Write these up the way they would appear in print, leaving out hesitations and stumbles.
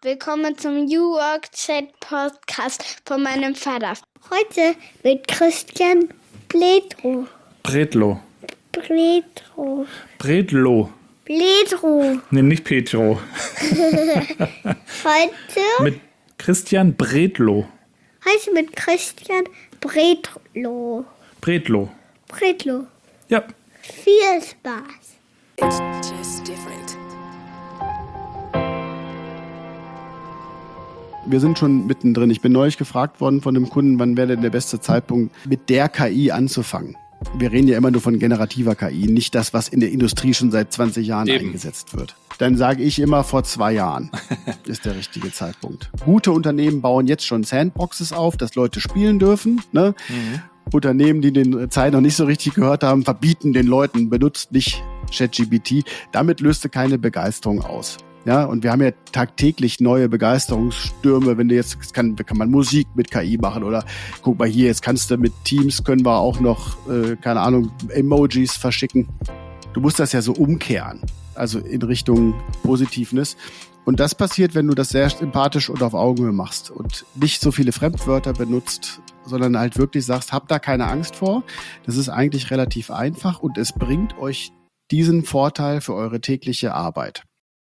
Willkommen zum New Work Chat Podcast von meinem Vater. Heute mit Christian Bredlo. Bredlo. Nee, nicht Petro. Heute mit Christian Bredlo. Heute mit Christian Bredlo. Bredlo. Ja. Viel Spaß. It's just different. Wir sind schon mittendrin. Ich bin neulich gefragt worden von einem Kunden, wann wäre denn der beste Zeitpunkt, mit der KI anzufangen. Wir reden ja immer nur von generativer KI, nicht das, was in der Industrie schon seit 20 Jahren eingesetzt wird. Dann sage ich immer, vor 2 Jahren ist der richtige Zeitpunkt. Gute Unternehmen bauen jetzt schon Sandboxes auf, dass Leute spielen dürfen. Ne? Unternehmen, die den Zeit noch nicht so richtig gehört haben, verbieten den Leuten, benutzt nicht ChatGPT. Damit löste keine Begeisterung aus. Ja, und wir haben ja tagtäglich neue Begeisterungsstürme, wenn du jetzt, kann man Musik mit KI machen oder guck mal hier, jetzt kannst du mit Teams, können wir auch noch, keine Ahnung, Emojis verschicken. Du musst das ja so umkehren, also in Richtung Positiveness. Und das passiert, wenn du das sehr sympathisch und auf Augenhöhe machst und nicht so viele Fremdwörter benutzt, sondern halt wirklich sagst, habt da keine Angst vor. Das ist eigentlich relativ einfach und es bringt euch diesen Vorteil für eure tägliche Arbeit.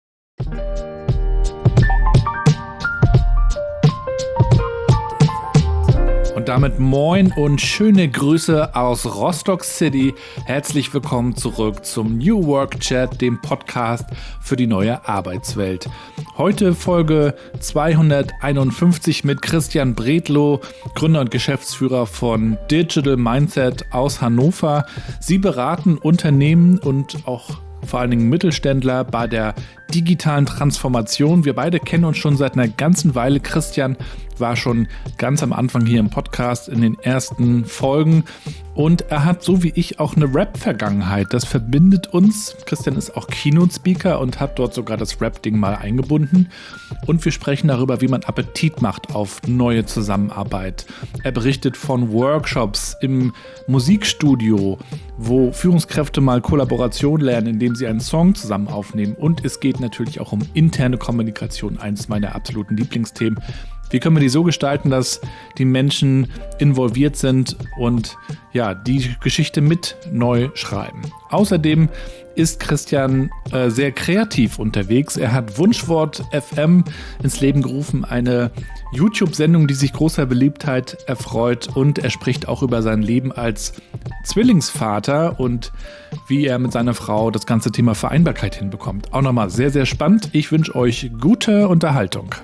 Und damit moin und schöne Grüße aus Rostock City. Herzlich willkommen zurück zum New Work Chat, dem Podcast für die neue Arbeitswelt. Heute Folge 251 mit Christian Bredlo, Gründer und Geschäftsführer von Digital Mindset aus Hannover. Sie beraten Unternehmen und auch vor allen Dingen Mittelständler bei der digitalen Transformation. Wir beide kennen uns schon seit einer ganzen Weile. Christian war schon ganz am Anfang hier im Podcast in den ersten Folgen und er hat so wie ich auch eine Rap-Vergangenheit. Das verbindet uns. Christian ist auch Keynote-Speaker und hat dort sogar das Rap-Ding mal eingebunden und wir sprechen darüber, wie man Appetit macht auf neue Zusammenarbeit. Er berichtet von Workshops im Musikstudio, wo Führungskräfte mal Kollaboration lernen, indem sie einen Song zusammen aufnehmen und es geht natürlich auch um interne Kommunikation, eines meiner absoluten Lieblingsthemen. Wie können wir die so gestalten, dass die Menschen involviert sind und ja, die Geschichte mit neu schreiben? Außerdem ist Christian sehr kreativ unterwegs. Er hat Wunschwort FM ins Leben gerufen, eine YouTube-Sendung, die sich großer Beliebtheit erfreut und er spricht auch über sein Leben als Zwillingsvater und wie er mit seiner Frau das ganze Thema Vereinbarkeit hinbekommt. Auch nochmal sehr, sehr spannend. Ich wünsche euch gute Unterhaltung.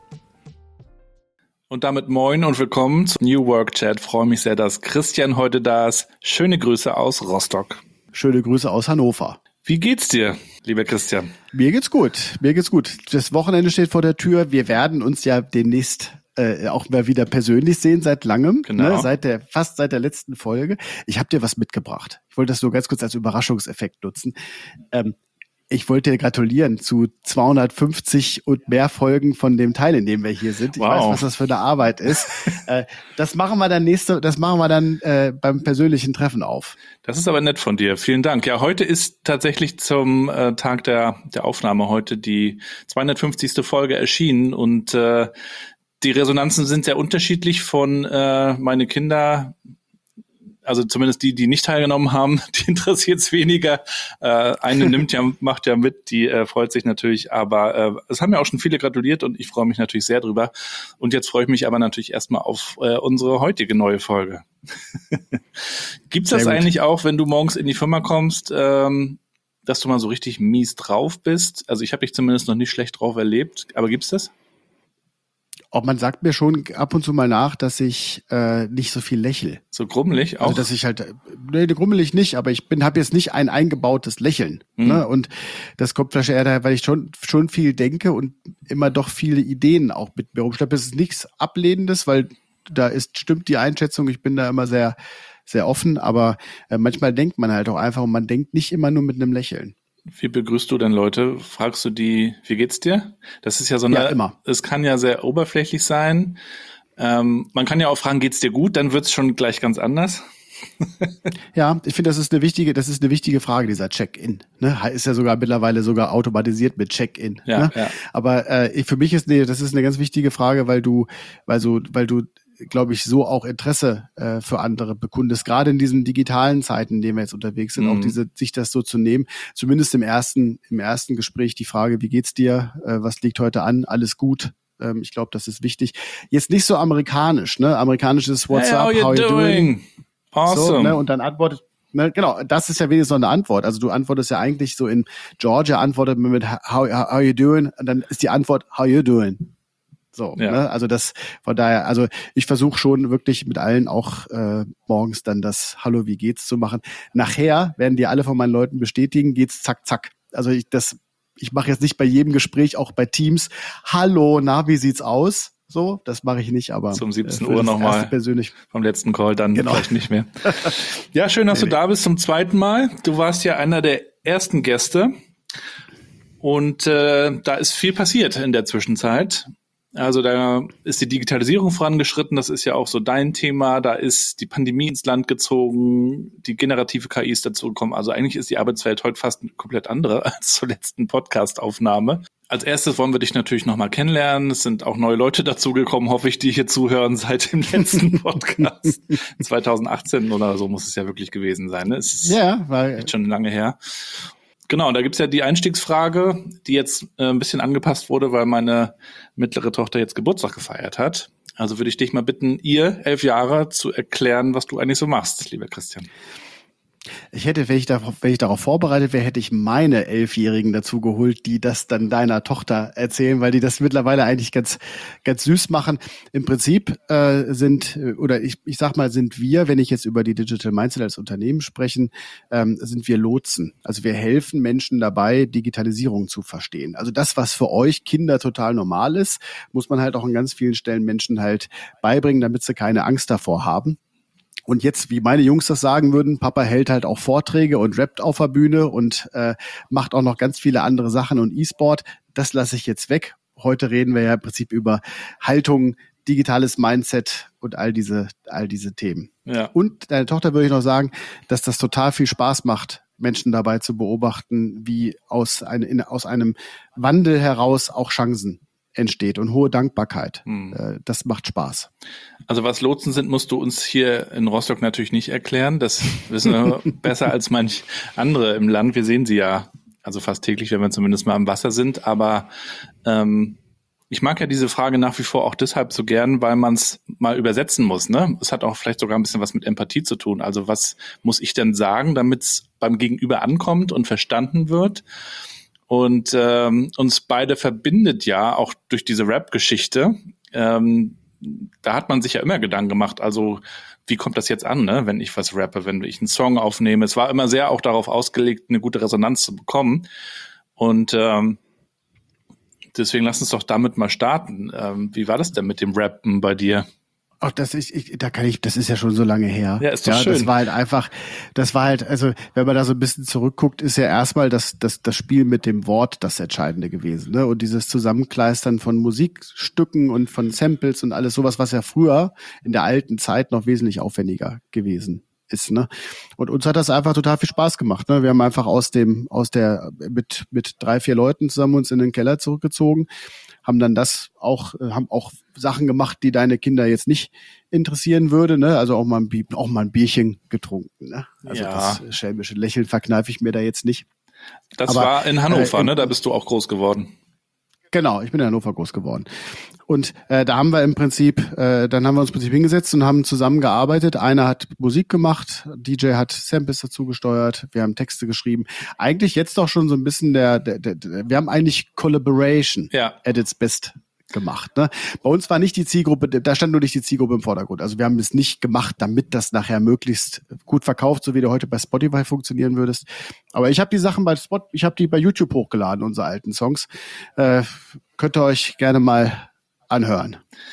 Und damit moin und willkommen zum New Work Chat. Freue mich sehr, dass Christian heute da ist. Schöne Grüße aus Rostock. Schöne Grüße aus Hannover. Wie geht's dir, lieber Christian? Mir geht's gut. Das Wochenende steht vor der Tür. Wir werden uns ja demnächst auch mal wieder persönlich sehen, seit langem. Genau. Ne? Fast seit der letzten Folge. Ich habe dir was mitgebracht. Ich wollte das nur ganz kurz als Überraschungseffekt nutzen. Ich wollte dir gratulieren zu 250 und mehr Folgen von dem Teil, in dem wir hier sind. Ich weiß, was das für eine Arbeit ist. Das machen wir dann beim persönlichen Treffen auf. Das ist aber nett von dir. Vielen Dank. Ja, heute ist tatsächlich zum Tag der Aufnahme heute die 250. Folge erschienen und die Resonanzen sind sehr unterschiedlich von meine Kinder. Also zumindest die nicht teilgenommen haben, die interessiert es weniger. Eine macht ja mit, die freut sich natürlich, aber es haben ja auch schon viele gratuliert und ich freue mich natürlich sehr drüber. Und jetzt freue ich mich aber natürlich erstmal auf unsere heutige neue Folge. Gibt's das eigentlich auch, wenn du morgens in die Firma kommst, dass du mal so richtig mies drauf bist? Also ich habe dich zumindest noch nicht schlecht drauf erlebt, aber gibt's das? Auch man sagt mir schon ab und zu mal nach, dass ich nicht so viel lächle. So grummelig auch? Also dass ich halt, grummelig nicht, aber ich habe jetzt nicht ein eingebautes Lächeln. Ne? Und das kommt vielleicht eher daher, weil ich schon viel denke und immer doch viele Ideen auch mit mir rumschleppe. Es ist nichts Ablehnendes, weil stimmt die Einschätzung, ich bin da immer sehr, sehr offen, aber manchmal denkt man halt auch einfach und man denkt nicht immer nur mit einem Lächeln. Wie begrüßt du denn Leute? Fragst du die, wie geht's dir? Das ist ja so eine, ja, immer. Es kann ja sehr oberflächlich sein. Man kann ja auch fragen, geht's dir gut? Dann wird's schon gleich ganz anders. Ja, ich finde, das ist eine wichtige Frage, dieser Check-in. Ne? Ist ja sogar mittlerweile sogar automatisiert mit Check-in. Ja, ne? ja. Aber für mich das ist eine ganz wichtige Frage, weil du, glaube ich, so auch Interesse für andere bekundest. Gerade in diesen digitalen Zeiten, in denen wir jetzt unterwegs sind, auch sich das so zu nehmen. Zumindest im ersten Gespräch die Frage, wie geht's dir? Was liegt heute an? Alles gut? Ich glaube, das ist wichtig. Jetzt nicht so amerikanisch, ne? Amerikanisch ist What's up? How you doing? Awesome. So, ne? Und dann antwortet, ne? Genau, das ist ja wenigstens noch eine Antwort. Also du antwortest ja eigentlich so in Georgia, antwortet man mit how you doing? Und dann ist die Antwort How you doing? So, Ja. ne? Also von daher, also ich versuche schon wirklich mit allen auch morgens dann das Hallo, wie geht's zu machen. Nachher werden die alle von meinen Leuten bestätigen, geht's zack, zack. Also ich mache jetzt nicht bei jedem Gespräch, auch bei Teams, Hallo, na, wie sieht's aus? So, das mache ich nicht, aber zum 17 Uhr nochmal persönlich. Vom letzten Call dann vielleicht nicht mehr. Ja, schön, dass du da bist zum zweiten Mal. Du warst ja einer der ersten Gäste und da ist viel passiert in der Zwischenzeit. Also da ist die Digitalisierung vorangeschritten, das ist ja auch so dein Thema. Da ist die Pandemie ins Land gezogen, die generative KI ist dazu gekommen. Also eigentlich ist die Arbeitswelt heute fast eine komplett andere als zur letzten Podcast-Aufnahme. Als erstes wollen wir dich natürlich nochmal kennenlernen. Es sind auch neue Leute dazugekommen, hoffe ich, die hier zuhören seit dem letzten Podcast. 2018 oder so muss es ja wirklich gewesen sein. Ne? Es ist echt schon lange her. Genau, da gibt's ja die Einstiegsfrage, die jetzt ein bisschen angepasst wurde, weil meine mittlere Tochter jetzt Geburtstag gefeiert hat. Also würde ich dich mal bitten, ihr 11 Jahre zu erklären, was du eigentlich so machst, lieber Christian. Ich hätte, wenn ich darauf vorbereitet wäre, hätte ich meine 11-Jährigen dazu geholt, die das dann deiner Tochter erzählen, weil die das mittlerweile eigentlich ganz, ganz süß machen. Im Prinzip sind wir, wenn ich jetzt über die Digital Mindset als Unternehmen sprechen, sind wir Lotsen. Also wir helfen Menschen dabei, Digitalisierung zu verstehen. Also das, was für euch Kinder total normal ist, muss man halt auch an ganz vielen Stellen Menschen halt beibringen, damit sie keine Angst davor haben. Und jetzt, wie meine Jungs das sagen würden, Papa hält halt auch Vorträge und rappt auf der Bühne und macht auch noch ganz viele andere Sachen und E-Sport. Das lasse ich jetzt weg. Heute reden wir ja im Prinzip über Haltung, digitales Mindset und all diese Themen. Ja. Und deine Tochter würde ich noch sagen, dass das total viel Spaß macht, Menschen dabei zu beobachten, wie aus einem Wandel heraus auch Chancen entsteht und hohe Dankbarkeit. Das macht Spaß. Also was Lotsen sind, musst du uns hier in Rostock natürlich nicht erklären. Das wissen wir besser als manch andere im Land. Wir sehen sie ja also fast täglich, wenn wir zumindest mal am Wasser sind. Aber ich mag ja diese Frage nach wie vor auch deshalb so gern, weil man es mal übersetzen muss. Ne? Es hat auch vielleicht sogar ein bisschen was mit Empathie zu tun. Also was muss ich denn sagen, damit es beim Gegenüber ankommt und verstanden wird? Und uns beide verbindet ja auch durch diese Rap-Geschichte. Da hat man sich ja immer Gedanken gemacht, also wie kommt das jetzt an, ne? Wenn ich was rappe, wenn ich einen Song aufnehme. Es war immer sehr auch darauf ausgelegt, eine gute Resonanz zu bekommen. Und deswegen lass uns doch damit mal starten. Wie war das denn mit dem Rappen bei dir? Ach, das ist ja schon so lange her. Ja, ist doch schön. Das war halt, also, wenn man da so ein bisschen zurückguckt, ist ja erstmal das Spiel mit dem Wort das Entscheidende gewesen, ne? Und dieses Zusammenkleistern von Musikstücken und von Samples und alles sowas, was ja früher in der alten Zeit noch wesentlich aufwendiger gewesen ist, ne? Und uns hat das einfach total viel Spaß gemacht, ne? Wir haben einfach mit 3-4 Leuten zusammen uns in den Keller zurückgezogen, haben dann haben auch Sachen gemacht, die deine Kinder jetzt nicht interessieren würde, ne? Also auch mal ein Bierchen getrunken, ne? Also das schelmische Lächeln verkneife ich mir da jetzt nicht. Das war in Hannover, ne? Da bist du auch groß geworden. Genau, ich bin in Hannover groß geworden. Und da haben wir im Prinzip, dann haben wir uns im Prinzip hingesetzt und haben zusammengearbeitet. Einer hat Musik gemacht, DJ hat Samples dazu gesteuert, wir haben Texte geschrieben. Eigentlich jetzt doch schon so ein bisschen wir haben eigentlich Collaboration at its best gemacht, ne? Bei uns war nicht die Zielgruppe, da stand nur nicht die Zielgruppe im Vordergrund. Also wir haben es nicht gemacht, damit das nachher möglichst gut verkauft, so wie du heute bei Spotify funktionieren würdest. Aber ich habe die Sachen bei YouTube hochgeladen, unsere alten Songs. Könnt ihr euch gerne mal anhören.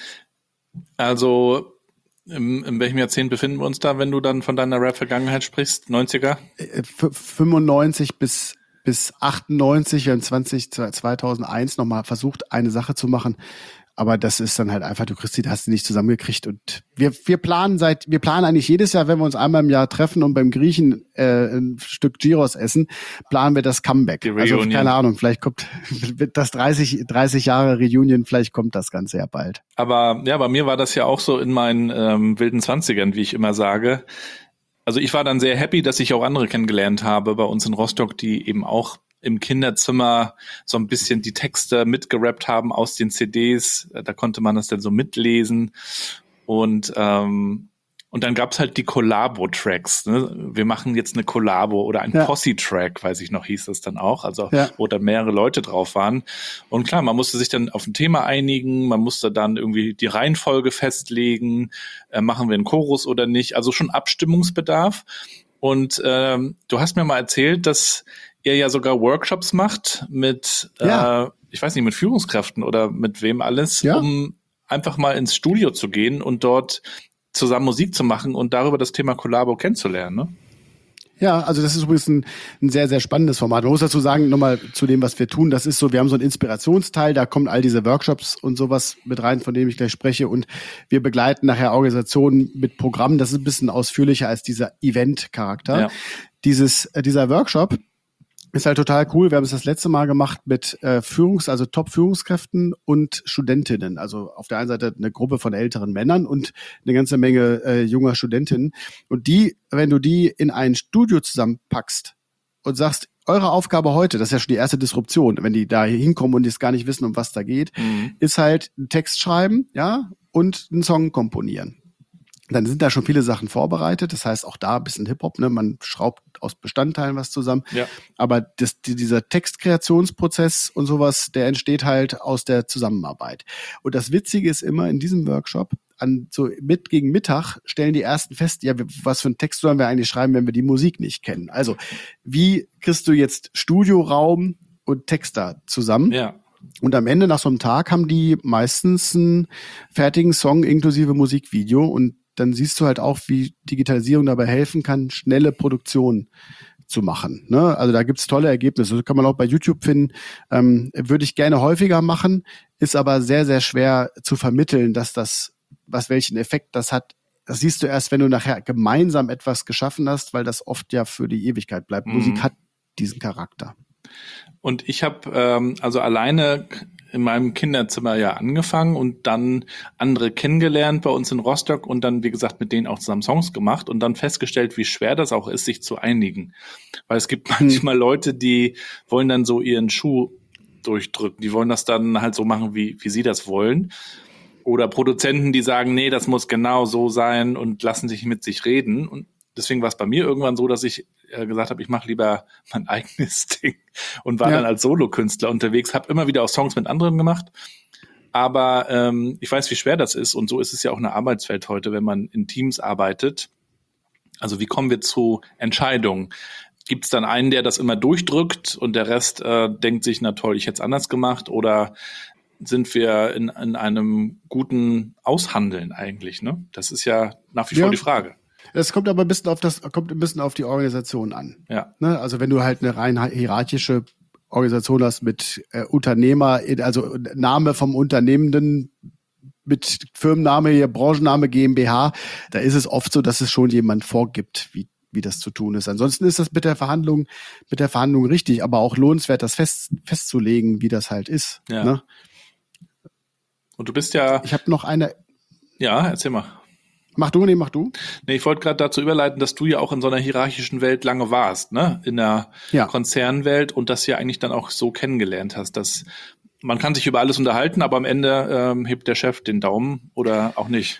Also in welchem Jahrzehnt befinden wir uns da, wenn du dann von deiner Rap-Vergangenheit sprichst? 90er? 95 bis 98, wir haben 2001 nochmal versucht, eine Sache zu machen Aber das ist dann halt einfach, du kriegst hast du nicht zusammengekriegt. Und wir planen eigentlich jedes Jahr, wenn wir uns einmal im Jahr treffen und beim Griechen ein Stück Gyros essen, planen wir das Comeback. Also keine Ahnung, vielleicht kommt das 30 Jahre Reunion, vielleicht kommt das Ganze ja bald. Aber ja, bei mir war das ja auch so in meinen wilden 20ern, wie ich immer sage. Also ich war dann sehr happy, dass ich auch andere kennengelernt habe bei uns in Rostock, die eben auch im Kinderzimmer so ein bisschen die Texte mitgerappt haben aus den CDs. Da konnte man das dann so mitlesen. Und dann gab's halt die Collabo-Tracks. Ne? Wir machen jetzt eine Collabo oder ein Posse-Track, weiß ich noch, hieß das dann auch. Also wo dann mehrere Leute drauf waren. Und klar, man musste sich dann auf ein Thema einigen. Man musste dann irgendwie die Reihenfolge festlegen. Machen wir einen Chorus oder nicht? Also schon Abstimmungsbedarf. Und du hast mir mal erzählt, dass ihr ja sogar Workshops macht mit, ich weiß nicht, mit Führungskräften oder mit wem alles, um einfach mal ins Studio zu gehen und dort zusammen Musik zu machen und darüber das Thema Collabo kennenzulernen, ne? Ja, also das ist übrigens ein sehr, sehr spannendes Format. Man muss dazu sagen, nochmal zu dem, was wir tun, das ist so, wir haben so einen Inspirationsteil, da kommen all diese Workshops und sowas mit rein, von dem ich gleich spreche, und wir begleiten nachher Organisationen mit Programmen. Das ist ein bisschen ausführlicher als dieser Event-Charakter. Ja. Dieser Workshop ist halt total cool. Wir haben es das letzte Mal gemacht mit also Top-Führungskräften und Studentinnen. Also auf der einen Seite eine Gruppe von älteren Männern und eine ganze Menge junger Studentinnen. Und wenn du die in ein Studio zusammenpackst und sagst, eure Aufgabe heute, das ist ja schon die erste Disruption, wenn die da hinkommen und jetzt gar nicht wissen, um was da geht, ist halt einen Text schreiben, ja, und einen Song komponieren. Dann sind da schon viele Sachen vorbereitet. Das heißt, auch da ein bisschen Hip-Hop, ne? Man schraubt aus Bestandteilen was zusammen. Ja. Aber dieser Textkreationsprozess und sowas, der entsteht halt aus der Zusammenarbeit. Und das Witzige ist immer in diesem Workshop, gegen Mittag stellen die ersten fest, ja, was für einen Text sollen wir eigentlich schreiben, wenn wir die Musik nicht kennen? Also, wie kriegst du jetzt Studioraum und Texter zusammen? Ja. Und am Ende, nach so einem Tag, haben die meistens einen fertigen Song inklusive Musikvideo, und dann siehst du halt auch, wie Digitalisierung dabei helfen kann, schnelle Produktion zu machen. Ne? Also da gibt's tolle Ergebnisse. Das kann man auch bei YouTube finden. Würde ich gerne häufiger machen, ist aber sehr, sehr schwer zu vermitteln, welchen Effekt das hat. Das siehst du erst, wenn du nachher gemeinsam etwas geschaffen hast, weil das oft ja für die Ewigkeit bleibt. Musik hat diesen Charakter. Und ich habe also alleine in meinem Kinderzimmer ja angefangen und dann andere kennengelernt bei uns in Rostock und dann, wie gesagt, mit denen auch zusammen Songs gemacht und dann festgestellt, wie schwer das auch ist, sich zu einigen. Weil es gibt manchmal Leute, die wollen dann so ihren Schuh durchdrücken. Die wollen das dann halt so machen, wie sie das wollen. Oder Produzenten, die sagen, nee, das muss genau so sein und lassen sich mit sich reden. Und deswegen war es bei mir irgendwann so, dass ich gesagt habe, ich mache lieber mein eigenes Ding und war dann als Solokünstler unterwegs, habe immer wieder auch Songs mit anderen gemacht. Aber ich weiß, wie schwer das ist, und so ist es ja auch eine Arbeitswelt heute, wenn man in Teams arbeitet. Also wie kommen wir zu Entscheidungen? Gibt es dann einen, der das immer durchdrückt und der Rest denkt sich, na toll, ich hätte es anders gemacht? Oder sind wir in einem guten Aushandeln eigentlich? Ne? Das ist ja nach wie vor die Frage. Das kommt aber ein bisschen auf die Organisation an. Ja. Ne? Also wenn du halt eine rein hierarchische Organisation hast mit Unternehmer, also Name vom Unternehmenden mit Firmenname, hier Branchenname GmbH, da ist es oft so, dass es schon jemand vorgibt, wie das zu tun ist. Ansonsten ist das mit der Verhandlung richtig, aber auch lohnenswert, das festzulegen, wie das halt ist. Ja. Ne? Und du bist ja... Ich habe noch eine... Ja, erzähl mal. Mach du. Nee, ich wollte gerade dazu überleiten, dass du ja auch in so einer hierarchischen Welt lange warst, ne? In der Konzernwelt, und das ja eigentlich dann auch so kennengelernt hast, dass man kann sich über alles unterhalten, aber am Ende hebt der Chef den Daumen oder auch nicht.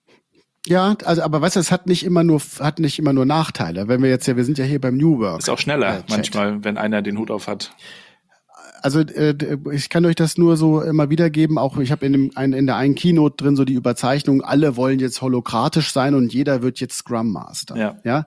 Ja, also aber weißt du, es hat nicht immer nur Nachteile. Wenn wir sind ja hier beim New Work. Ist auch schneller manchmal, wenn einer den Hut auf hat. Also ich kann euch das nur so immer wiedergeben. Auch ich habe in der einen Keynote drin so die Überzeichnung: Alle wollen jetzt holokratisch sein und jeder wird jetzt Scrum Master. Ja?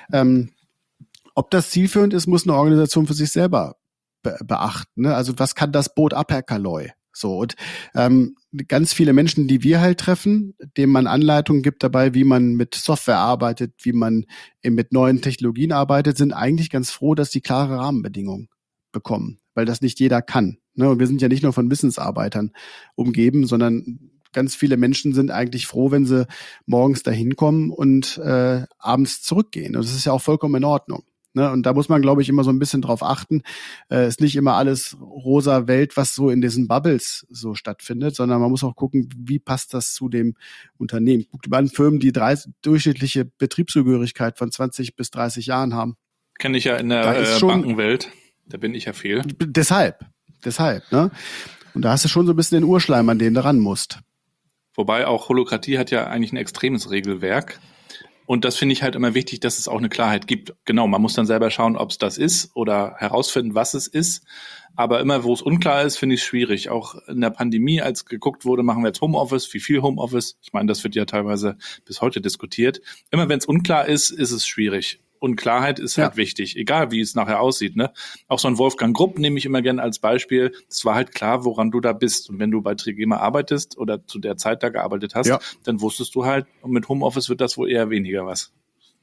Ob das zielführend ist, muss eine Organisation für sich selber beachten. Ne? Also was kann das Boot ab, Herr Kaloy? So, und ganz viele Menschen, die wir halt treffen, denen man Anleitungen gibt dabei, wie man mit Software arbeitet, wie man mit neuen Technologien arbeitet, sind eigentlich ganz froh, dass die klare Rahmenbedingungen bekommen, weil das nicht jeder kann. Ne? Und wir sind ja nicht nur von Wissensarbeitern umgeben, sondern ganz viele Menschen sind eigentlich froh, wenn sie morgens dahin kommen und abends zurückgehen. Und das ist ja auch vollkommen in Ordnung. Ne, und da muss man, glaube ich, immer so ein bisschen drauf achten. Ist nicht immer alles rosa Welt, was so in diesen Bubbles so stattfindet, sondern man muss auch gucken, wie passt das zu dem Unternehmen. Guckt mal an Firmen, die durchschnittliche Betriebszugehörigkeit von 20 bis 30 Jahren haben. Kenne ich ja in der Bankenwelt. Da bin ich ja viel. Deshalb. Ne? Und da hast du schon so ein bisschen den Urschleim, an den du ran musst. Wobei auch Holokratie hat ja eigentlich ein extremes Regelwerk. Und das finde ich halt immer wichtig, dass es auch eine Klarheit gibt. Genau, man muss dann selber schauen, ob es das ist oder herausfinden, was es ist. Aber immer, wo es unklar ist, finde ich es schwierig. Auch in der Pandemie, als geguckt wurde, machen wir jetzt Homeoffice, wie viel Homeoffice? Ich meine, das wird ja teilweise bis heute diskutiert. Immer wenn es unklar ist, ist es schwierig. Und Klarheit ist halt wichtig, egal wie es nachher aussieht. Ne? Auch so ein Wolfgang Grupp nehme ich immer gerne als Beispiel. Es war halt klar, woran du da bist. Und wenn du bei Trigema arbeitest oder zu der Zeit da gearbeitet hast, dann wusstest du halt, und mit Homeoffice wird das wohl eher weniger was.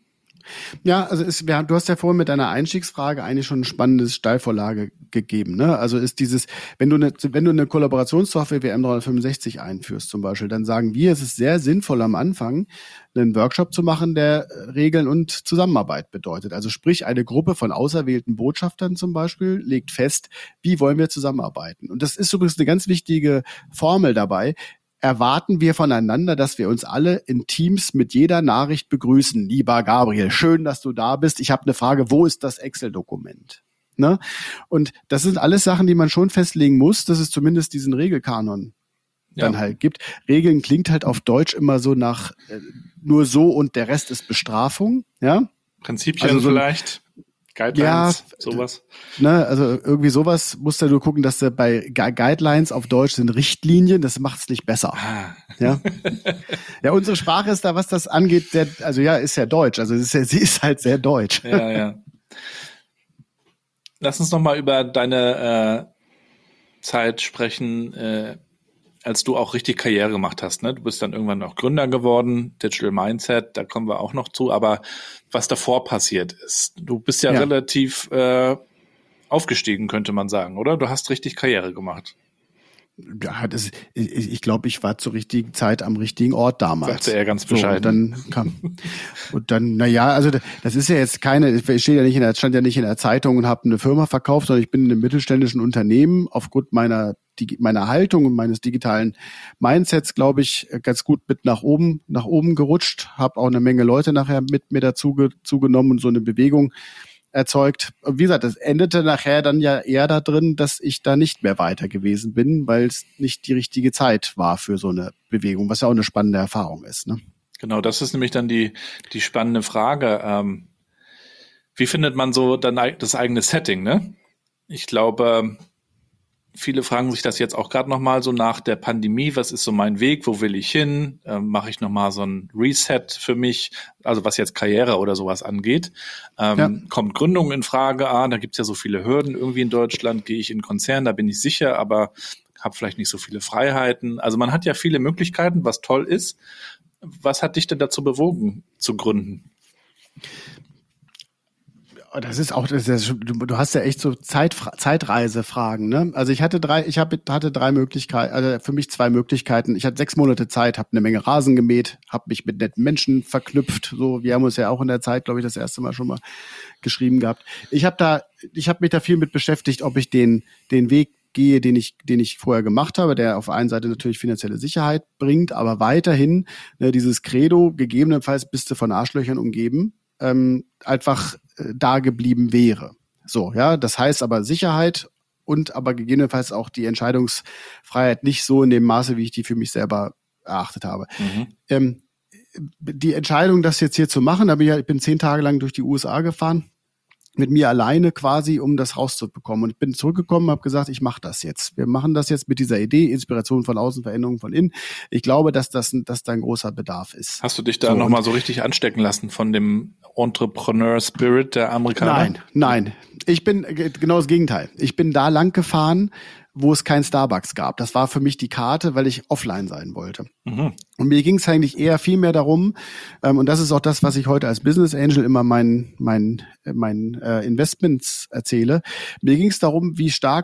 Ja, also du hast ja vorhin mit deiner Einstiegsfrage eigentlich schon eine spannende Steilvorlage gegeben. Ne? Also ist dieses, wenn du eine Kollaborationssoftware wie M365 einführst zum Beispiel, dann sagen wir, es ist sehr sinnvoll am Anfang, einen Workshop zu machen, der Regeln und Zusammenarbeit bedeutet. Also sprich, eine Gruppe von auserwählten Botschaftern zum Beispiel legt fest, wie wollen wir zusammenarbeiten. Und das ist übrigens eine ganz wichtige Formel dabei. Erwarten wir voneinander, dass wir uns alle in Teams mit jeder Nachricht begrüßen. Lieber Gabriel, schön, dass du da bist. Ich habe eine Frage, wo ist das Excel-Dokument? Ne? Und das sind alles Sachen, die man schon festlegen muss, dass es zumindest diesen Regelkanon dann halt gibt. Regeln klingt halt auf Deutsch immer so nach nur so und der Rest ist Bestrafung. Ja? Prinzipien also so vielleicht. Guidelines, sowas. Ne, also irgendwie sowas musst du nur gucken, dass du bei Guidelines auf Deutsch sind Richtlinien, das macht es nicht besser. Ja? Ja, unsere Sprache ist da, was das angeht, ist ja Deutsch, also sie ist halt sehr deutsch. Ja. Lass uns noch mal über deine Zeit sprechen, als du auch richtig Karriere gemacht hast. Ne? Du bist dann irgendwann auch Gründer geworden, Digital Mindset, da kommen wir auch noch zu, aber was davor passiert ist, du bist ja relativ aufgestiegen, könnte man sagen, oder? Du hast richtig Karriere gemacht. Ja, ich glaube, ich war zur richtigen Zeit am richtigen Ort damals. Sagte er ganz bescheiden. Und dann, also das ist ja jetzt ich stand ja nicht in der Zeitung und habe eine Firma verkauft, sondern ich bin in einem mittelständischen Unternehmen aufgrund meiner Haltung und meines digitalen Mindsets, glaube ich, ganz gut mit nach oben gerutscht, habe auch eine Menge Leute nachher mit mir dazu genommen und so eine Bewegung erzeugt. Und wie gesagt, das endete nachher dann ja eher da drin, dass ich da nicht mehr weiter gewesen bin, weil es nicht die richtige Zeit war für so eine Bewegung, was ja auch eine spannende Erfahrung ist. Ne? Genau, das ist nämlich dann die spannende Frage. Wie findet man so dann das eigene Setting? Ne? Ich glaube, viele fragen sich das jetzt auch gerade nochmal so nach der Pandemie. Was ist so mein Weg? Wo will ich hin? Mache ich nochmal so ein Reset für mich? Also was jetzt Karriere oder sowas angeht. Kommt Gründung in Frage? Da gibt's ja so viele Hürden irgendwie in Deutschland. Gehe ich in einen Konzern? Da bin ich sicher, aber habe vielleicht nicht so viele Freiheiten. Also man hat ja viele Möglichkeiten, was toll ist. Was hat dich denn dazu bewogen, zu gründen? Du hast ja echt so Zeitreisefragen, ne? Also ich hatte drei Möglichkeiten, also für mich 2 Möglichkeiten. Ich hatte 6 Monate Zeit, habe eine Menge Rasen gemäht, habe mich mit netten Menschen verknüpft. So, wir haben uns ja auch in der Zeit, glaube ich, das erste Mal schon mal geschrieben gehabt. Ich habe mich da viel mit beschäftigt, ob ich den Weg gehe, den ich vorher gemacht habe, der auf einer Seite natürlich finanzielle Sicherheit bringt, aber weiterhin dieses Credo, gegebenenfalls bist du von Arschlöchern umgeben, einfach da geblieben wäre. So, ja, das heißt aber Sicherheit und aber gegebenenfalls auch die Entscheidungsfreiheit nicht so in dem Maße, wie ich die für mich selber erachtet habe. Die Entscheidung, das jetzt hier zu machen, ich bin 10 Tage lang durch die USA gefahren, mit mir alleine quasi, um das rauszubekommen. Und ich bin zurückgekommen, habe gesagt, ich mache das jetzt. Wir machen das jetzt mit dieser Idee, Inspiration von außen, Veränderung von innen. Ich glaube, dass da ein großer Bedarf ist. Hast du dich da nochmal so richtig anstecken lassen von dem Entrepreneur-Spirit der Amerikaner? Nein. Ich bin genau das Gegenteil. Ich bin da lang gefahren, wo es kein Starbucks gab. Das war für mich die Karte, weil ich offline sein wollte. Und mir ging es eigentlich eher viel mehr darum, und das ist auch das, was ich heute als Business Angel immer meinen Investments erzähle. Mir ging es darum, wie stark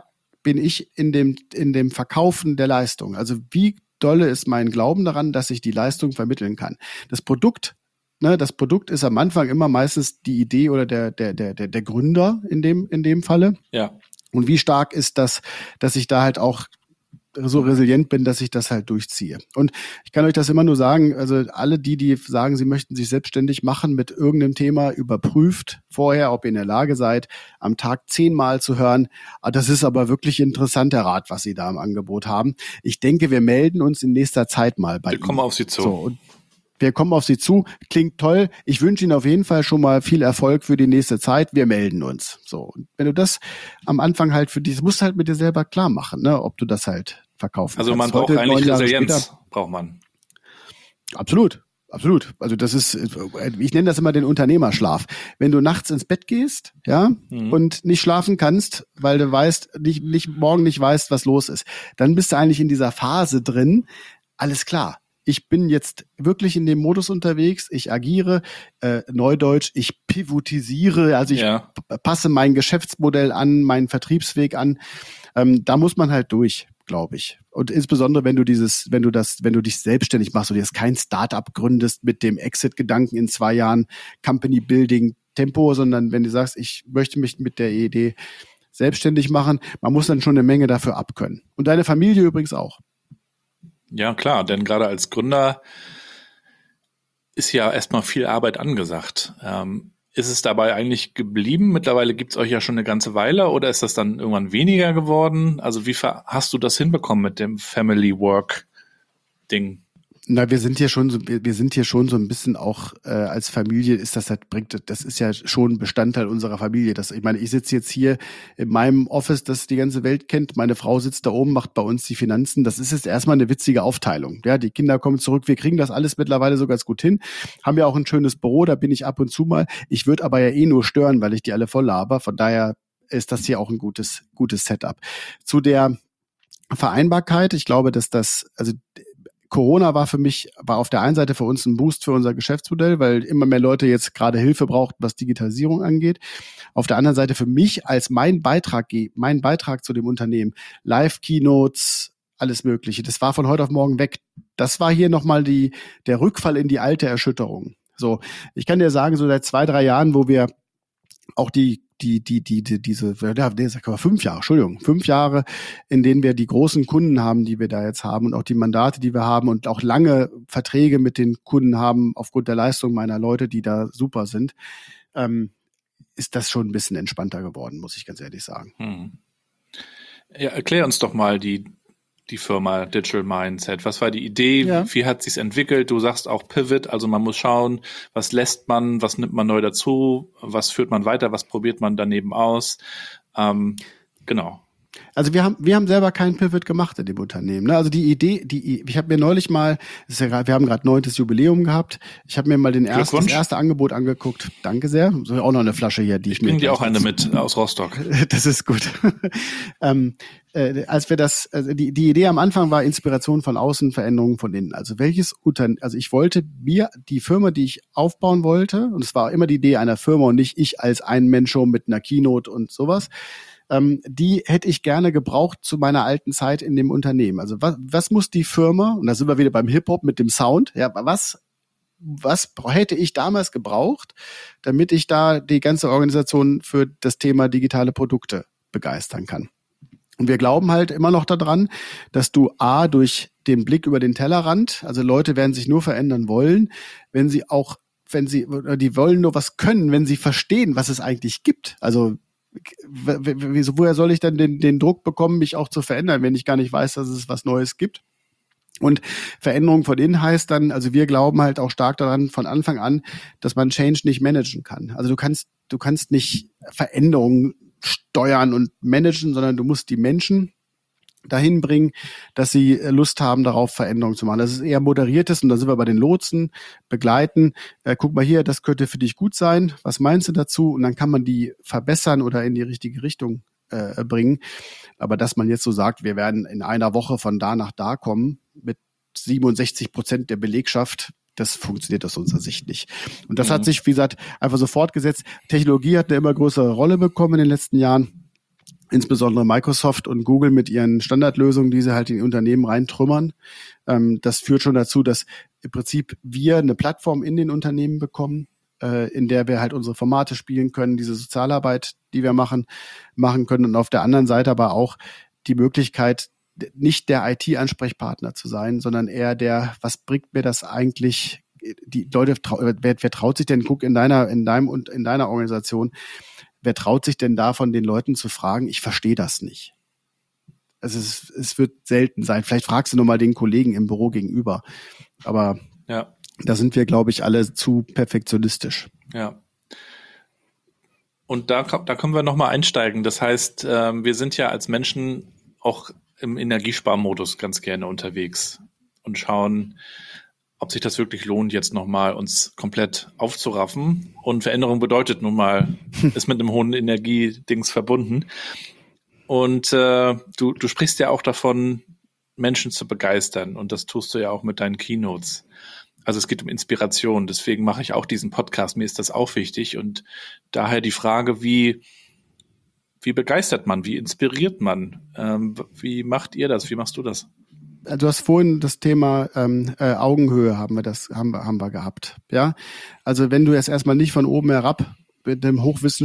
bin ich in dem Verkaufen der Leistung. Also wie dolle ist mein Glauben daran, dass ich die Leistung vermitteln kann. Das Produkt ist am Anfang immer meistens die Idee oder der Gründer in dem Falle. Ja. Und wie stark ist das, dass ich da halt auch so resilient bin, dass ich das halt durchziehe. Und ich kann euch das immer nur sagen, also alle die sagen, sie möchten sich selbstständig machen mit irgendeinem Thema, überprüft vorher, ob ihr in der Lage seid, am Tag 10-mal zu hören, das ist aber wirklich interessanter Rat, was sie da im Angebot haben. Ich denke, wir melden uns in nächster Zeit mal bei Ihnen. Wir kommen auf Sie zu. So, und wir kommen auf Sie zu. Klingt toll. Ich wünsche Ihnen auf jeden Fall schon mal viel Erfolg für die nächste Zeit. Wir melden uns. So. Und wenn du das am Anfang halt das musst du halt mit dir selber klar machen, ne, ob du das halt verkaufen also kannst. Man braucht Heute, eigentlich 9 Jahre Resilienz, später, braucht man. Absolut. Also das ist, ich nenne das immer den Unternehmerschlaf. Wenn du nachts ins Bett gehst, ja, und nicht schlafen kannst, weil du morgen nicht weißt, was los ist, dann bist du eigentlich in dieser Phase drin. Alles klar. Ich bin jetzt wirklich in dem Modus unterwegs, ich agiere, Neudeutsch, ich pivotisiere, also ich passe mein Geschäftsmodell an, meinen Vertriebsweg an. Da muss man halt durch, glaube ich. Und insbesondere, wenn du dich selbstständig machst und jetzt kein Startup gründest mit dem Exit-Gedanken in 2 Jahren, Company Building Tempo, sondern wenn du sagst, ich möchte mich mit der Idee selbstständig machen, man muss dann schon eine Menge dafür abkönnen. Und deine Familie übrigens auch. Ja, klar, denn gerade als Gründer ist ja erstmal viel Arbeit angesagt. Ist es dabei eigentlich geblieben? Mittlerweile gibt's euch ja schon eine ganze Weile, oder ist das dann irgendwann weniger geworden? Also wie hast du das hinbekommen mit dem Family Work Ding? Na, wir sind hier schon so ein bisschen auch als Familie das ist ja schon Bestandteil unserer Familie. Ich meine, ich sitze jetzt hier in meinem Office, das die ganze Welt kennt. Meine Frau sitzt da oben, macht bei uns die Finanzen. Das ist jetzt erstmal eine witzige Aufteilung. Ja, die Kinder kommen zurück. Wir kriegen das alles mittlerweile so ganz gut hin. Haben ja auch ein schönes Büro, da bin ich ab und zu mal. Ich würde aber ja nur stören, weil ich die alle voll laber. Von daher ist das hier auch ein gutes Setup. Zu der Vereinbarkeit, ich glaube, dass Corona war auf der einen Seite für uns ein Boost für unser Geschäftsmodell, weil immer mehr Leute jetzt gerade Hilfe brauchten, was Digitalisierung angeht. Auf der anderen Seite für mich als mein Beitrag zu dem Unternehmen, Live-Keynotes, alles Mögliche. Das war von heute auf morgen weg. Das war hier nochmal der Rückfall in die alte Erschütterung. So, ich kann dir sagen, so seit 2-3 Jahren, wo wir auch 5 Jahre, in denen wir die großen Kunden haben, die wir da jetzt haben und auch die Mandate, die wir haben und auch lange Verträge mit den Kunden haben aufgrund der Leistung meiner Leute, die da super sind, ist das schon ein bisschen entspannter geworden, muss ich ganz ehrlich sagen. Ja, erklär uns doch mal die Firma Digital Mindset. Was war die Idee? Ja. Wie hat sich's entwickelt? Du sagst auch Pivot, also man muss schauen, was lässt man, was nimmt man neu dazu, was führt man weiter, was probiert man daneben aus. Genau. Also wir haben selber keinen Pivot gemacht in dem Unternehmen. Ne? Also die Idee, ich habe mir neulich mal, wir haben gerade 9. Jubiläum gehabt, ich habe mir mal das erste Angebot angeguckt. Danke sehr. So, auch noch eine Flasche hier, die ich mir. Ich bringe dir auch eine mit aus Rostock. Das ist gut. Als wir die Idee am Anfang war Inspiration von außen, Veränderungen von innen. Also ich wollte die Firma, die ich aufbauen wollte, und es war immer die Idee einer Firma und nicht ich als Ein-Mensch-Show mit einer Keynote und sowas, die hätte ich gerne gebraucht zu meiner alten Zeit in dem Unternehmen. Also was muss die Firma, und da sind wir wieder beim Hip-Hop mit dem Sound, ja, was hätte ich damals gebraucht, damit ich da die ganze Organisation für das Thema digitale Produkte begeistern kann. Und wir glauben halt immer noch daran, dass du durch den Blick über den Tellerrand, also Leute werden sich nur verändern wollen, die wollen nur was können, wenn sie verstehen, was es eigentlich gibt. Also woher soll ich dann den Druck bekommen, mich auch zu verändern, wenn ich gar nicht weiß, dass es was Neues gibt? Und Veränderung von innen heißt dann, also wir glauben halt auch stark daran von Anfang an, dass man Change nicht managen kann. Also du kannst nicht Veränderungen steuern und managen, sondern du musst die Menschen dahin bringen, dass sie Lust haben, darauf Veränderungen zu machen. Das ist eher moderiertes, und da sind wir bei den Lotsen, begleiten. Guck mal hier, das könnte für dich gut sein. Was meinst du dazu? Und dann kann man die verbessern oder in die richtige Richtung bringen. Aber dass man jetzt so sagt, wir werden in einer Woche von da nach da kommen mit 67% der Belegschaft, das funktioniert aus unserer Sicht nicht. Und das hat sich, wie gesagt, einfach so fortgesetzt. Technologie hat eine immer größere Rolle bekommen in den letzten Jahren. insbesondere Microsoft und Google mit ihren Standardlösungen, die sie halt in die Unternehmen reintrümmern. Das führt schon dazu, dass im Prinzip wir eine Plattform in den Unternehmen bekommen, in der wir halt unsere Formate spielen können, diese Sozialarbeit, die wir machen können. Und auf der anderen Seite aber auch die Möglichkeit, nicht der IT-Ansprechpartner zu sein, sondern eher der, was bringt mir das eigentlich? Die Leute, wer traut sich denn, guck in deiner Organisation, wer traut sich denn da von den Leuten zu fragen, ich verstehe das nicht? Also es wird selten sein. Vielleicht fragst du nochmal den Kollegen im Büro gegenüber. Aber da sind wir, glaube ich, alle zu perfektionistisch. Ja. Und da können wir nochmal einsteigen. Das heißt, wir sind ja als Menschen auch im Energiesparmodus ganz gerne unterwegs und schauen, ob sich das wirklich lohnt, jetzt nochmal uns komplett aufzuraffen. Und Veränderung bedeutet nun mal, ist mit einem hohen Energiedings verbunden. Und du sprichst ja auch davon, Menschen zu begeistern. Und das tust du ja auch mit deinen Keynotes. Also es geht um Inspiration. Deswegen mache ich auch diesen Podcast. Mir ist das auch wichtig. Und daher die Frage, wie begeistert man? Wie inspiriert man? Wie macht ihr das? Wie machst du das? Du hast vorhin das Thema Augenhöhe haben wir gehabt. Ja, also wenn du jetzt erstmal nicht von oben herab mit dem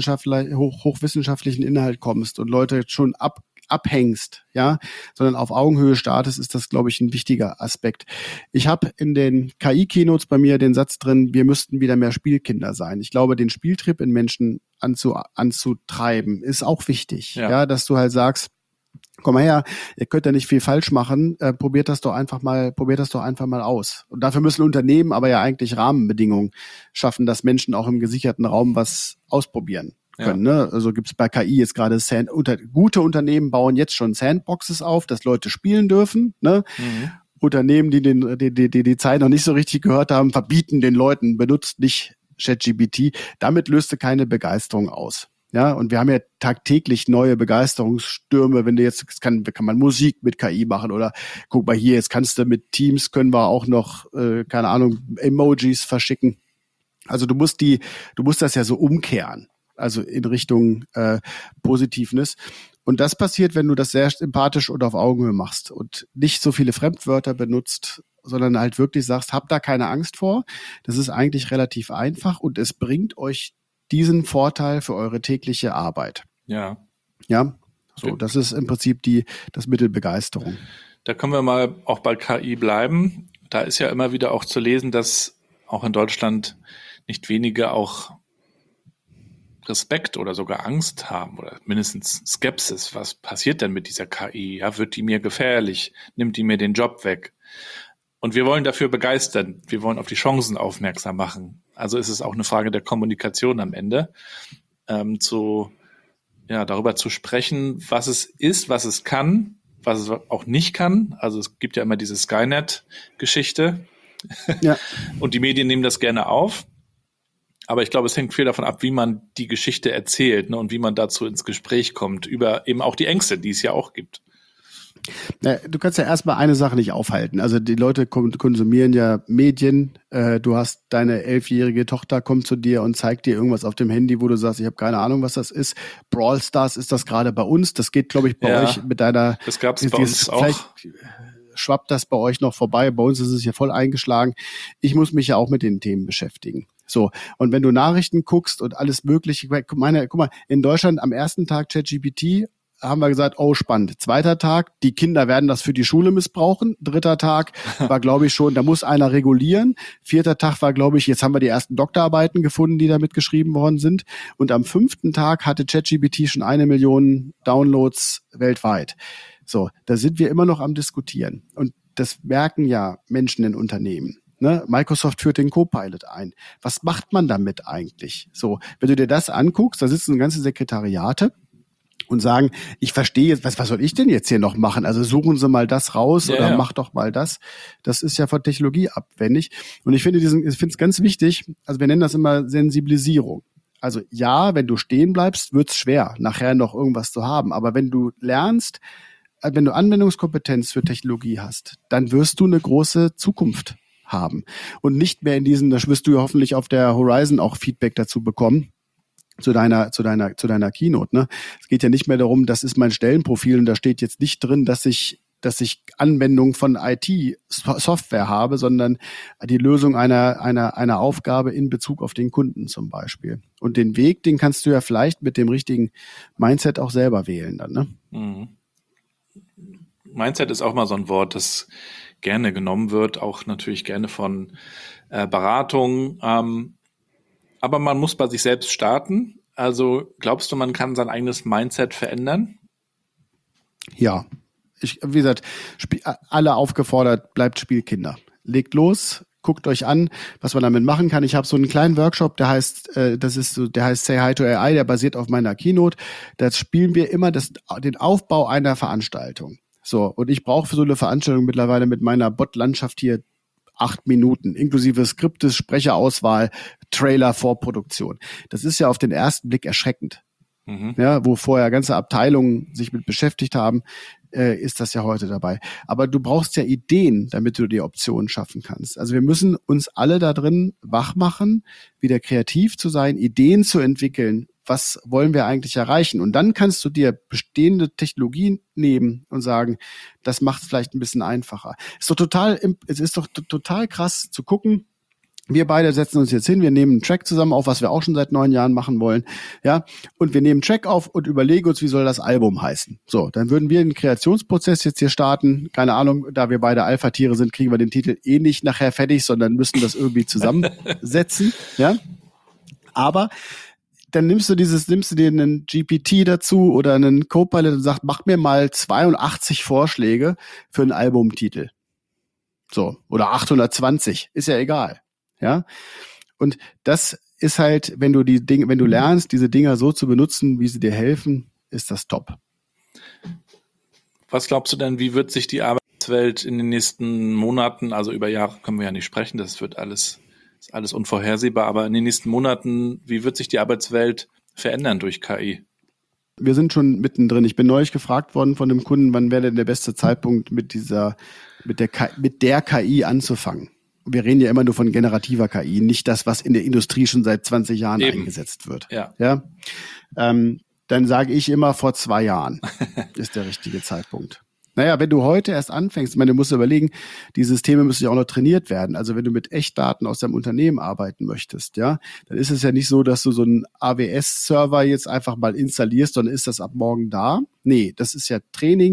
hochwissenschaftlichen Inhalt kommst und Leute schon abhängst, ja, sondern auf Augenhöhe startest, ist das, glaube ich, ein wichtiger Aspekt. Ich habe in den KI-Keynotes bei mir den Satz drin, wir müssten wieder mehr Spielkinder sein. Ich glaube, den Spieltrieb in Menschen anzutreiben, ist auch wichtig, ja, dass du halt sagst, komm mal her, ihr könnt ja nicht viel falsch machen, probiert das doch einfach mal aus. Und dafür müssen Unternehmen aber ja eigentlich Rahmenbedingungen schaffen, dass Menschen auch im gesicherten Raum was ausprobieren können. Ja. Ne? Also gibt's bei KI jetzt gerade gute Unternehmen bauen jetzt schon Sandboxes auf, dass Leute spielen dürfen. Ne? Mhm. Unternehmen, die die Zeit noch nicht so richtig gehört haben, verbieten den Leuten, benutzt nicht ChatGPT. Damit löst du keine Begeisterung aus. Ja, und wir haben ja tagtäglich neue Begeisterungsstürme, wenn du jetzt, kann man Musik mit KI machen oder guck mal hier, jetzt kannst du mit Teams, können wir auch noch, keine Ahnung, Emojis verschicken. Also du musst das ja so umkehren, also in Richtung Positiveness. Und das passiert, wenn du das sehr empathisch und auf Augenhöhe machst und nicht so viele Fremdwörter benutzt, sondern halt wirklich sagst, habt da keine Angst vor. Das ist eigentlich relativ einfach und es bringt euch diesen Vorteil für eure tägliche Arbeit. Ja. Ja, so, das ist im Prinzip das Mittel Begeisterung. Da können wir mal auch bei KI bleiben. Da ist ja immer wieder auch zu lesen, dass auch in Deutschland nicht wenige auch Respekt oder sogar Angst haben oder mindestens Skepsis. Was passiert denn mit dieser KI? Ja, wird die mir gefährlich? Nimmt die mir den Job weg? Und wir wollen dafür begeistern. Wir wollen auf die Chancen aufmerksam machen. Also ist es auch eine Frage der Kommunikation am Ende, darüber zu sprechen, was es ist, was es kann, was es auch nicht kann. Also es gibt ja immer diese Skynet-Geschichte. Ja. Und die Medien nehmen das gerne auf. Aber ich glaube, es hängt viel davon ab, wie man die Geschichte erzählt, ne, und wie man dazu ins Gespräch kommt, über eben auch die Ängste, die es ja auch gibt. Du kannst ja erstmal eine Sache nicht aufhalten. Also die Leute konsumieren ja Medien. Du hast deine 11-jährige Tochter, kommt zu dir und zeigt dir irgendwas auf dem Handy, wo du sagst, ich habe keine Ahnung, was das ist. Brawl Stars ist das gerade bei uns. Das geht, glaube ich, bei euch mit deiner... Das gab es bei uns auch. Vielleicht schwappt das bei euch noch vorbei. Bei uns ist es ja voll eingeschlagen. Ich muss mich ja auch mit den Themen beschäftigen. So, und wenn du Nachrichten guckst und alles Mögliche... Guck mal, in Deutschland am ersten Tag ChatGPT haben wir gesagt, oh, spannend. Zweiter Tag, die Kinder werden das für die Schule missbrauchen. Dritter Tag war, glaube ich, schon, da muss einer regulieren. Vierter Tag war, glaube ich, jetzt haben wir die ersten Doktorarbeiten gefunden, die damit geschrieben worden sind. Und am 5. Tag hatte ChatGPT schon 1 Million Downloads weltweit. So, da sind wir immer noch am Diskutieren. Und das merken ja Menschen in Unternehmen. Ne? Microsoft führt den Copilot ein. Was macht man damit eigentlich? So, wenn du dir das anguckst, da sitzen ganze Sekretariate und sagen, ich verstehe jetzt, was soll ich denn jetzt hier noch machen? Also suchen Sie mal das raus oder mach doch mal das. Das ist ja von Technologie abwendig. Und ich finde es ganz wichtig, also wir nennen das immer Sensibilisierung. Also ja, wenn du stehen bleibst, wird's schwer, nachher noch irgendwas zu haben. Aber wenn du lernst, wenn du Anwendungskompetenz für Technologie hast, dann wirst du eine große Zukunft haben. Und nicht mehr in diesen, das wirst du ja hoffentlich auf der Horizon auch Feedback dazu bekommen, zu deiner Keynote, ne? Es geht ja nicht mehr darum, das ist mein Stellenprofil und da steht jetzt nicht drin, dass ich Anwendung von IT-Software habe, sondern die Lösung einer Aufgabe in Bezug auf den Kunden zum Beispiel. Und den Weg, den kannst du ja vielleicht mit dem richtigen Mindset auch selber wählen dann, ne? Mhm. Mindset ist auch mal so ein Wort, das gerne genommen wird, auch natürlich gerne von Beratungen. Aber man muss bei sich selbst starten. Also glaubst du, man kann sein eigenes Mindset verändern? Ja. Wie gesagt, alle aufgefordert, bleibt Spielkinder. Legt los, guckt euch an, was man damit machen kann. Ich habe so einen kleinen Workshop, der heißt Say Hi to AI, der basiert auf meiner Keynote. Da spielen wir immer den Aufbau einer Veranstaltung. So, und ich brauche für so eine Veranstaltung mittlerweile mit meiner Bot-Landschaft hier 8 Minuten, inklusive Skriptes, Sprecherauswahl, Trailer, Vorproduktion. Das ist ja auf den ersten Blick erschreckend. Ja, wo vorher ganze Abteilungen sich mit beschäftigt haben, ist das ja heute dabei. Aber du brauchst ja Ideen, damit du die Optionen schaffen kannst. Also wir müssen uns alle da drin wach machen, wieder kreativ zu sein, Ideen zu entwickeln. Was wollen wir eigentlich erreichen? Und dann kannst du dir bestehende Technologien nehmen und sagen, das macht es vielleicht ein bisschen einfacher. Es ist doch total krass zu gucken. Wir beide setzen uns jetzt hin, wir nehmen einen Track zusammen auf, was wir auch schon seit 9 Jahren machen wollen, ja, und wir nehmen einen Track auf und überlegen uns, wie soll das Album heißen. So, dann würden wir den Kreationsprozess jetzt hier starten, keine Ahnung, da wir beide Alpha-Tiere sind, kriegen wir den Titel eh nicht nachher fertig, sondern müssen das irgendwie zusammensetzen, ja, aber dann nimmst du dir einen GPT dazu oder einen Copilot und sagst, mach mir mal 82 Vorschläge für einen Albumtitel. So, oder 820, ist ja egal. Ja, und das ist halt, wenn du lernst, diese Dinger so zu benutzen, wie sie dir helfen, ist das top. Was glaubst du denn, wie wird sich die Arbeitswelt in den nächsten Monaten, also über Jahre können wir ja nicht sprechen, ist alles unvorhersehbar, aber in den nächsten Monaten, wie wird sich die Arbeitswelt verändern durch KI? Wir sind schon mittendrin. Ich bin neulich gefragt worden von einem Kunden, wann wäre denn der beste Zeitpunkt mit der KI anzufangen. Wir reden ja immer nur von generativer KI, nicht das, was in der Industrie schon seit 20 Jahren eingesetzt wird. Ja? Dann sage ich immer, vor 2 Jahren ist der richtige Zeitpunkt. Naja, wenn du heute erst anfängst, ich meine, du musst überlegen, die Systeme müssen ja auch noch trainiert werden. Also wenn du mit Echtdaten aus deinem Unternehmen arbeiten möchtest, ja, dann ist es ja nicht so, dass du so einen AWS-Server jetzt einfach mal installierst, sondern ist das ab morgen da? Nee, das ist ja Training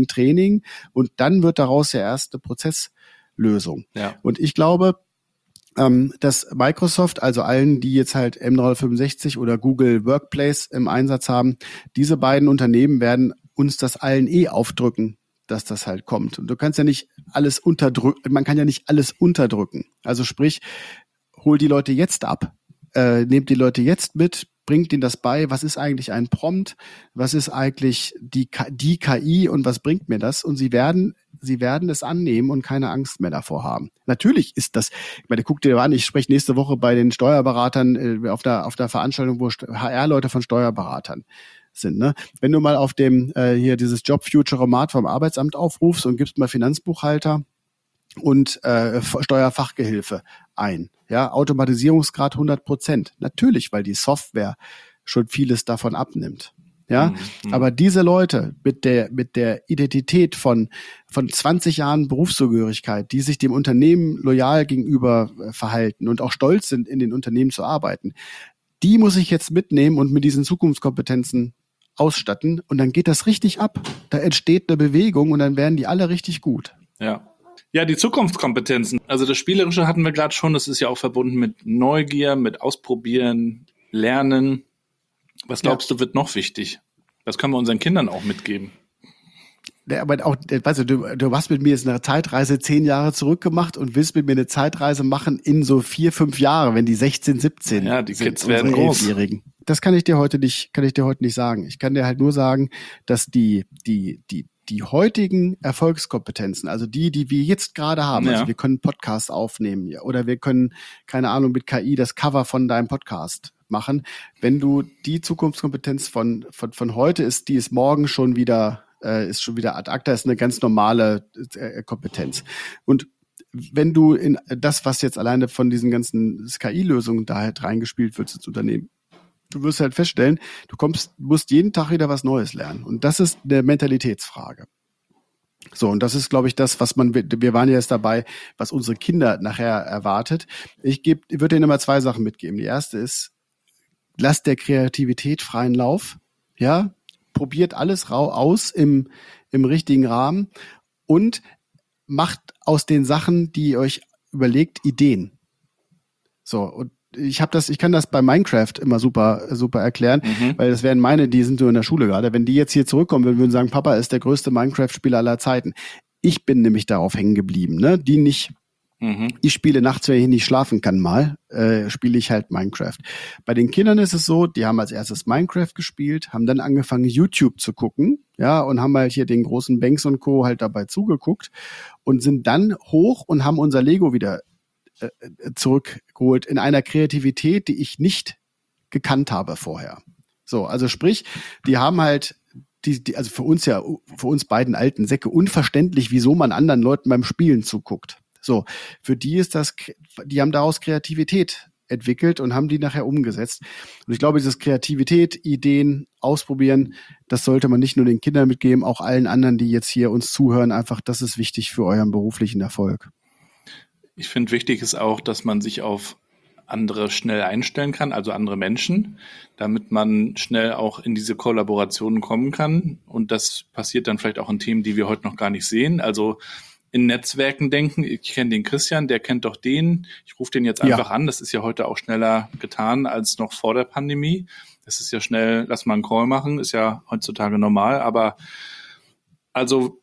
und dann wird daraus ja erst eine Prozesslösung. Ja. Und ich glaube, dass Microsoft, also allen, die jetzt halt M365 oder Google Workplace im Einsatz haben, diese beiden Unternehmen werden uns das allen aufdrücken, dass das halt kommt. Und du kannst ja nicht alles unterdrücken, man kann ja nicht alles unterdrücken. Also sprich, hol die Leute jetzt ab, nehmt die Leute jetzt mit, bringt ihnen das bei, was ist eigentlich ein Prompt, was ist eigentlich die KI und was bringt mir das? Und sie werden es annehmen und keine Angst mehr davor haben. Natürlich ist das, ich meine, guck dir an, ich spreche nächste Woche bei den Steuerberatern auf der Veranstaltung, wo HR-Leute von Steuerberatern sind. Ne? Wenn du mal auf dem hier dieses Job-Future-Romat vom Arbeitsamt aufrufst und gibst mal Finanzbuchhalter und Steuerfachgehilfe ein, ja, Automatisierungsgrad 100%. Natürlich, weil die Software schon vieles davon abnimmt. Ja, aber diese Leute mit der Identität von 20 Jahren Berufszugehörigkeit, die sich dem Unternehmen loyal gegenüber verhalten und auch stolz sind, in den Unternehmen zu arbeiten, die muss ich jetzt mitnehmen und mit diesen Zukunftskompetenzen ausstatten und dann geht das richtig ab. Da entsteht eine Bewegung und dann werden die alle richtig gut. Ja, die Zukunftskompetenzen. Also das Spielerische hatten wir gerade schon, das ist ja auch verbunden mit Neugier, mit Ausprobieren, Lernen. Was glaubst du, wird noch wichtig? Das können wir unseren Kindern auch mitgeben. Ja, aber auch, weißt du hast mit mir jetzt eine Zeitreise 10 Jahre zurückgemacht und willst mit mir eine Zeitreise machen in so 4, 5 Jahre, wenn die 16, 17 ja, die Kids werden groß. 11-Jährigen. Das kann ich dir heute nicht sagen. Ich kann dir halt nur sagen, dass die heutigen Erfolgskompetenzen, also die wir jetzt gerade haben, also wir können Podcasts aufnehmen, ja, oder wir können, keine Ahnung, mit KI das Cover von deinem Podcast machen. Wenn du die Zukunftskompetenz von heute ist, die ist morgen schon wieder ad acta, ist eine ganz normale Kompetenz. Und wenn du in das, was jetzt alleine von diesen ganzen KI-Lösungen da halt reingespielt wird ins Unternehmen, du wirst halt feststellen, musst jeden Tag wieder was Neues lernen. Und das ist eine Mentalitätsfrage. So, und das ist, glaube ich, das, wir waren ja jetzt dabei, was unsere Kinder nachher erwartet. Ich würde Ihnen immer 2 Sachen mitgeben. Die erste ist, lasst der Kreativität freien Lauf. Ja, probiert alles aus im richtigen Rahmen und macht aus den Sachen, die ihr euch überlegt, Ideen. So, und ich kann das bei Minecraft immer super erklären, weil das wären die sind so in der Schule gerade. Wenn die jetzt hier zurückkommen würden sagen, Papa ist der größte Minecraft-Spieler aller Zeiten. Ich bin nämlich darauf hängen geblieben, ne? Die nicht. Ich spiele nachts, wenn ich nicht schlafen kann spiele ich halt Minecraft. Bei den Kindern ist es so, die haben als erstes Minecraft gespielt, haben dann angefangen YouTube zu gucken, ja, und haben halt hier den großen Banks und Co. halt dabei zugeguckt und sind dann hoch und haben unser Lego wieder zurückgeholt in einer Kreativität, die ich nicht gekannt habe vorher. So, also sprich, die haben halt also für uns beiden alten Säcke unverständlich, wieso man anderen Leuten beim Spielen zuguckt. So, für die die haben daraus Kreativität entwickelt und haben die nachher umgesetzt. Und ich glaube, dieses Kreativität, Ideen, ausprobieren, das sollte man nicht nur den Kindern mitgeben, auch allen anderen, die jetzt hier uns zuhören, einfach, das ist wichtig für euren beruflichen Erfolg. Ich finde, wichtig ist auch, dass man sich auf andere schnell einstellen kann, also andere Menschen, damit man schnell auch in diese Kollaborationen kommen kann. Und das passiert dann vielleicht auch in Themen, die wir heute noch gar nicht sehen. Also in Netzwerken denken. Ich kenne den Christian, der kennt doch den. Ich rufe den jetzt einfach an. Das ist ja heute auch schneller getan als noch vor der Pandemie. Das ist ja schnell, lass mal einen Call machen, ist ja heutzutage normal. Aber also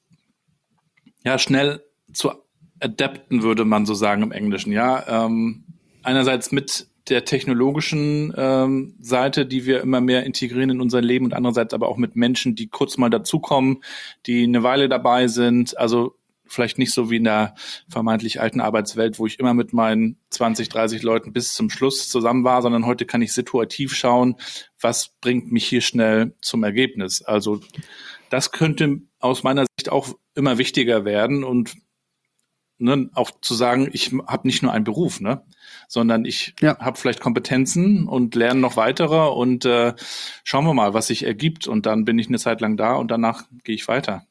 ja, schnell zu adapten, würde man so sagen im Englischen. Ja, einerseits mit der technologischen Seite, die wir immer mehr integrieren in unser Leben und andererseits aber auch mit Menschen, die kurz mal dazukommen, die eine Weile dabei sind. Also vielleicht nicht so wie in der vermeintlich alten Arbeitswelt, wo ich immer mit meinen 20, 30 Leuten bis zum Schluss zusammen war, sondern heute kann ich situativ schauen, was bringt mich hier schnell zum Ergebnis. Also das könnte aus meiner Sicht auch immer wichtiger werden und auch zu sagen, ich habe nicht nur einen Beruf, sondern ich habe vielleicht Kompetenzen und lerne noch weitere und schauen wir mal, was sich ergibt und dann bin ich eine Zeit lang da und danach gehe ich weiter.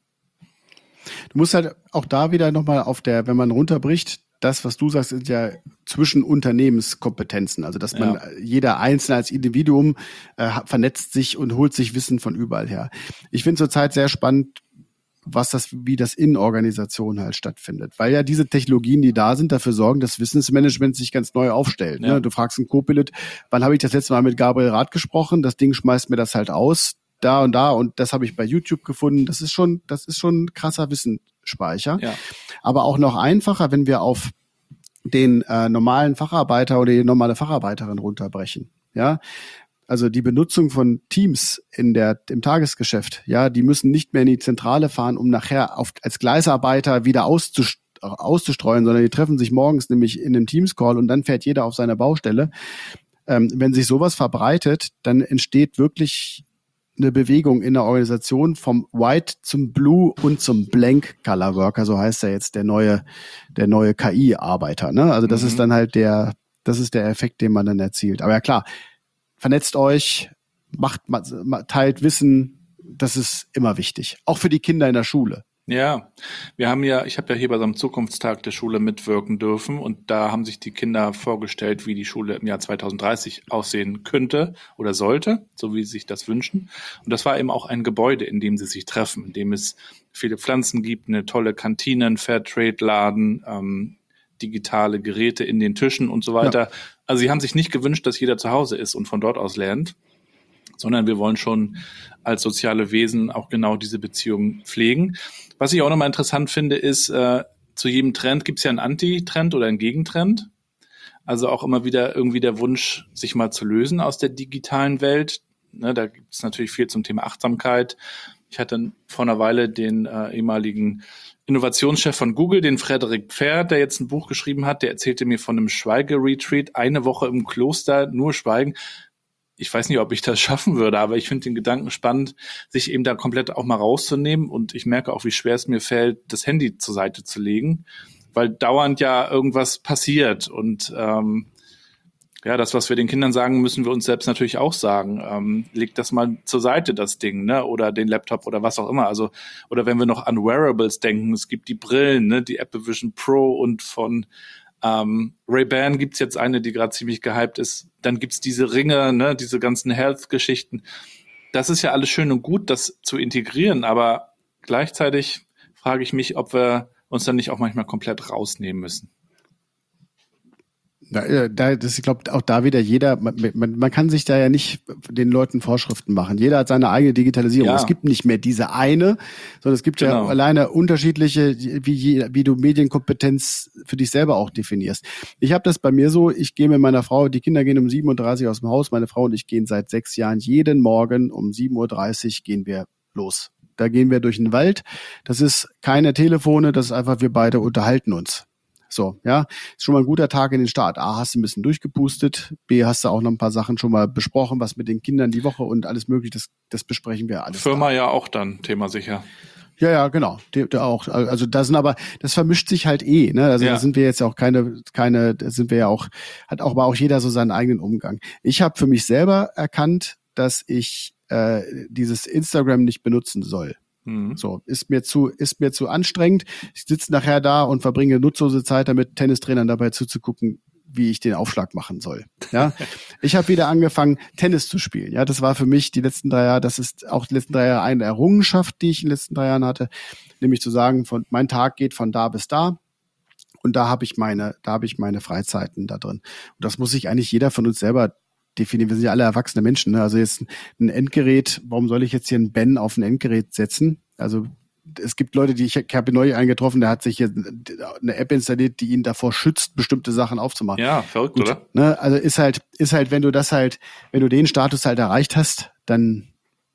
Du musst halt auch da wieder nochmal wenn man runterbricht, das, was du sagst, sind ja zwischen Unternehmenskompetenzen. Also, dass man jeder Einzelne als Individuum vernetzt sich und holt sich Wissen von überall her. Ich finde zurzeit sehr spannend, wie das in Organisationen halt stattfindet. Weil ja diese Technologien, die da sind, dafür sorgen, dass Wissensmanagement sich ganz neu aufstellt. Ja. Ne? Du fragst einen Co-Pilot, wann habe ich das letzte Mal mit Gabriel Rath gesprochen? Das Ding schmeißt mir das halt aus. Da und das habe ich bei YouTube gefunden. Das ist schon ein krasser Wissensspeicher. Ja. Aber auch noch einfacher, wenn wir auf den normalen Facharbeiter oder die normale Facharbeiterin runterbrechen. Ja, also die Benutzung von Teams im Tagesgeschäft. Ja, die müssen nicht mehr in die Zentrale fahren, um nachher als Gleisarbeiter wieder auszustreuen, sondern die treffen sich morgens nämlich in einem Teams-Call und dann fährt jeder auf seiner Baustelle. Wenn sich sowas verbreitet, dann entsteht wirklich eine Bewegung in der Organisation vom White zum Blue und zum Blank Color Worker, so heißt er jetzt der neue KI-Arbeiter. Ne? Also das ist dann halt das ist der Effekt, den man dann erzielt. Aber ja klar, vernetzt euch, teilt Wissen, das ist immer wichtig. Auch für die Kinder in der Schule. Ja, ich habe ja hier bei so einem Zukunftstag der Schule mitwirken dürfen und da haben sich die Kinder vorgestellt, wie die Schule im Jahr 2030 aussehen könnte oder sollte, so wie sie sich das wünschen. Und das war eben auch ein Gebäude, in dem sie sich treffen, in dem es viele Pflanzen gibt, eine tolle Kantine, ein Fairtrade-Laden, digitale Geräte in den Tischen und so weiter. Ja. Also sie haben sich nicht gewünscht, dass jeder zu Hause ist und von dort aus lernt, sondern wir wollen schon als soziale Wesen auch genau diese Beziehung pflegen. Was ich auch nochmal interessant finde, ist, zu jedem Trend gibt es ja einen Anti-Trend oder einen Gegentrend. Also auch immer wieder irgendwie der Wunsch, sich mal zu lösen aus der digitalen Welt. Ne, da gibt es natürlich viel zum Thema Achtsamkeit. Ich hatte vor einer Weile den ehemaligen Innovationschef von Google, den Frederik Pferd, der jetzt ein Buch geschrieben hat, der erzählte mir von einem Schweigeretreat, eine Woche im Kloster, nur Schweigen. Ich weiß nicht, ob ich das schaffen würde, aber ich finde den Gedanken spannend, sich eben da komplett auch mal rauszunehmen. Und ich merke auch, wie schwer es mir fällt, das Handy zur Seite zu legen, weil dauernd ja irgendwas passiert. Und Ja, das, was wir den Kindern sagen, müssen wir uns selbst natürlich auch sagen. Leg das mal zur Seite, das Ding, ne? Oder den Laptop oder was auch immer. Also, oder wenn wir noch an Wearables denken, es gibt die Brillen, ne? Die Apple Vision Pro und von Ray-Ban gibt's jetzt eine, die gerade ziemlich gehypt ist. Dann gibt's diese Ringe, ne? Diese ganzen Health-Geschichten. Das ist ja alles schön und gut, das zu integrieren, aber gleichzeitig frage ich mich, ob wir uns dann nicht auch manchmal komplett rausnehmen müssen. Ich glaube, auch da wieder jeder, man kann sich da ja nicht den Leuten Vorschriften machen. Jeder hat seine eigene Digitalisierung. Ja. Es gibt nicht mehr diese eine, sondern es gibt ja alleine unterschiedliche, wie du Medienkompetenz für dich selber auch definierst. Ich habe das bei mir so, ich gehe mit meiner Frau, die Kinder gehen um 7:30 Uhr aus dem Haus, meine Frau und ich gehen seit 6 Jahren jeden Morgen um 7:30 Uhr gehen wir los. Da gehen wir durch den Wald. Das ist keine Telefone, das ist einfach, wir beide unterhalten uns. So, ja, ist schon mal ein guter Tag in den Start. A, hast du ein bisschen durchgepustet. B, hast du auch noch ein paar Sachen schon mal besprochen, was mit den Kindern die Woche und alles mögliche, das besprechen wir alles. Firma ja auch dann, Thema sicher. Ja, genau. Der auch. Also das vermischt sich halt ne? Also da sind wir jetzt auch da sind wir ja auch, hat auch aber auch jeder so seinen eigenen Umgang. Ich habe für mich selber erkannt, dass ich dieses Instagram nicht benutzen soll. So, ist mir zu anstrengend. Ich sitze nachher da und verbringe nutzlose Zeit damit, Tennistrainern dabei zuzugucken, wie ich den Aufschlag machen soll. Ja, ich habe wieder angefangen, Tennis zu spielen. Ja, das war für mich die letzten 3 Jahre, das ist auch die letzten 3 Jahre eine Errungenschaft, die ich in den letzten 3 Jahren hatte, nämlich zu sagen, mein Tag geht von da bis da. Und da habe ich meine Freizeiten da drin. Und das muss sich eigentlich jeder von uns selber definieren. Wir sind ja alle erwachsene Menschen. Ne? Also jetzt ein Endgerät, warum soll ich jetzt hier ein Ben auf ein Endgerät setzen? Also es gibt Leute, ich habe neu eingetroffen, der hat sich hier eine App installiert, die ihn davor schützt, bestimmte Sachen aufzumachen. Ja, verrückt, gut, oder? Ne? Also ist halt, wenn du den Status halt erreicht hast, dann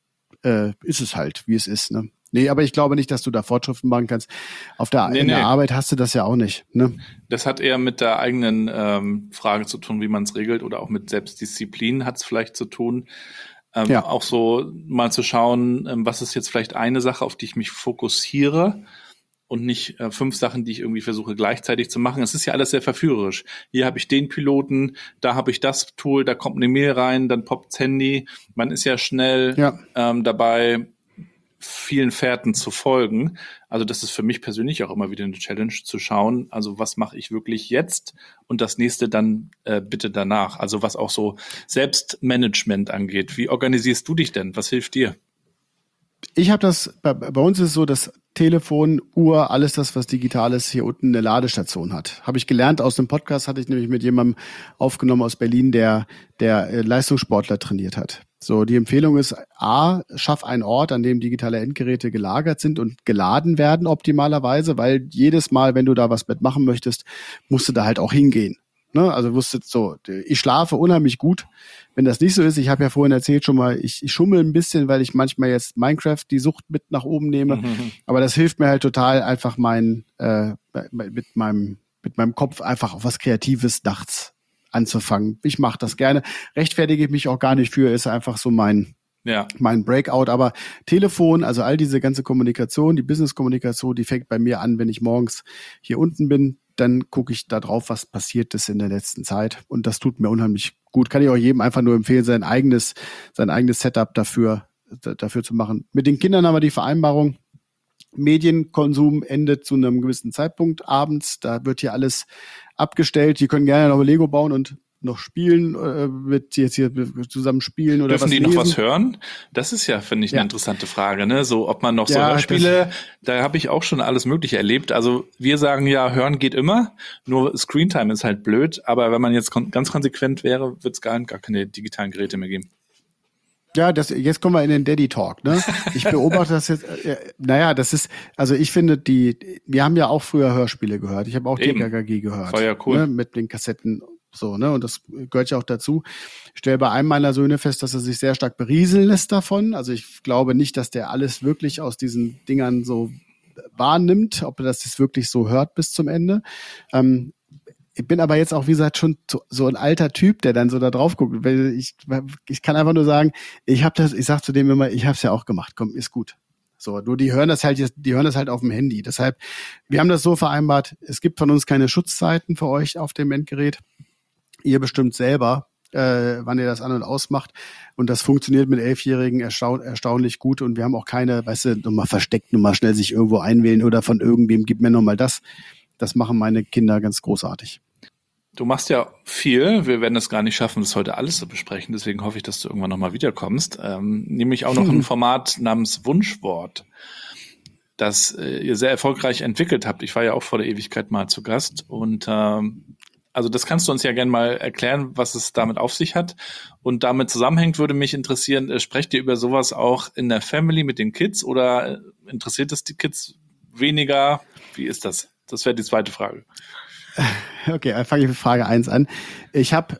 ist es halt, wie es ist. Ne? Nee, aber ich glaube nicht, dass du da Fortschriften machen kannst. In der Arbeit hast du das ja auch nicht. Ne? Das hat eher mit der eigenen Frage zu tun, wie man es regelt, oder auch mit Selbstdisziplin hat es vielleicht zu tun. Auch so mal zu schauen, was ist jetzt vielleicht eine Sache, auf die ich mich fokussiere und nicht 5 Sachen, die ich irgendwie versuche gleichzeitig zu machen. Es ist ja alles sehr verführerisch. Hier habe ich den Piloten, da habe ich das Tool, da kommt eine Mail rein, dann poppt das Handy. Man ist ja schnell dabei, vielen Fährten zu folgen. Also das ist für mich persönlich auch immer wieder eine Challenge, zu schauen, also was mache ich wirklich jetzt und das nächste dann bitte danach. Also was auch so Selbstmanagement angeht. Wie organisierst du dich denn? Was hilft dir? Ich habe das, bei uns ist es so, dass Telefon, Uhr, alles das, was digital ist, hier unten eine Ladestation hat. Habe ich gelernt aus dem Podcast, hatte ich nämlich mit jemandem aufgenommen aus Berlin, der Leistungssportler trainiert hat. So, die Empfehlung ist, A, schaff einen Ort, an dem digitale Endgeräte gelagert sind und geladen werden optimalerweise, weil jedes Mal, wenn du da was mitmachen möchtest, musst du da halt auch hingehen. Ne? Also wusstet so, ich schlafe unheimlich gut. Wenn das nicht so ist, ich habe ja vorhin erzählt schon mal, ich schummel ein bisschen, weil ich manchmal jetzt Minecraft die Sucht mit nach oben nehme. Aber das hilft mir halt total, einfach mit meinem Kopf einfach auf was Kreatives nachts anzufangen. Ich mache das gerne. Rechtfertige ich mich auch gar nicht für, ist einfach so mein Breakout. Aber Telefon, also all diese ganze Kommunikation, die Business-Kommunikation, die fängt bei mir an, wenn ich morgens hier unten bin. Dann gucke ich da drauf, was passiert ist in der letzten Zeit. Und das tut mir unheimlich gut. Kann ich auch jedem einfach nur empfehlen, sein eigenes Setup dafür zu machen. Mit den Kindern haben wir die Vereinbarung, Medienkonsum endet zu einem gewissen Zeitpunkt abends. Da wird hier alles abgestellt. Die können gerne noch Lego bauen und noch spielen, mit jetzt hier zusammen spielen oder Dürfen was die lesen. noch was hören? Das ist ja, finde ich, eine interessante Frage, ne? So, ob man noch so Hörspiele, da habe ich auch schon alles Mögliche erlebt. Also wir sagen ja, hören geht immer, nur Screentime ist halt blöd, aber wenn man jetzt ganz konsequent wäre, wird es gar keine digitalen Geräte mehr geben. Ja, jetzt kommen wir in den Daddy Talk, ne? Ich beobachte das jetzt, also ich finde, wir haben ja auch früher Hörspiele gehört. Ich habe auch TKKG gehört. War ja cool. Ne? Mit den Kassetten. So, ne, und das gehört ja auch dazu. Ich stelle bei einem meiner Söhne fest, dass er sich sehr stark berieseln lässt davon. Also ich glaube nicht, dass der alles wirklich aus diesen Dingern so wahrnimmt, ob er das jetzt wirklich so hört bis zum Ende. Ich bin aber jetzt auch, wie gesagt, schon so ein alter Typ, der dann so da drauf guckt. Ich kann einfach nur sagen, ich sag zu dem immer, ich hab's ja auch gemacht, komm, ist gut. So, nur die hören das halt auf dem Handy. Deshalb, wir haben das so vereinbart, es gibt von uns keine Schutzzeiten für euch auf dem Endgerät. ihr bestimmt selber, wann ihr das an- und ausmacht. Und das funktioniert mit 11-Jährigen erstaunlich gut. Und wir haben auch keine, weißt du, nochmal versteckt, nochmal schnell sich irgendwo einwählen oder von irgendwem, gib mir nochmal das. Das machen meine Kinder ganz großartig. Du machst ja viel. Wir werden es gar nicht schaffen, das heute alles zu besprechen. Deswegen hoffe ich, dass du irgendwann nochmal wiederkommst. Nämlich auch noch ein Format namens Wunschwort, das ihr sehr erfolgreich entwickelt habt. Ich war ja auch vor der Ewigkeit mal zu Gast. Und also das kannst du uns ja gerne mal erklären, was es damit auf sich hat. Und damit zusammenhängt, würde mich interessieren, sprecht ihr über sowas auch in der Family mit den Kids oder interessiert es die Kids weniger? Wie ist das? Das wäre die zweite Frage. Okay, dann fange ich mit Frage 1 an. Ich habe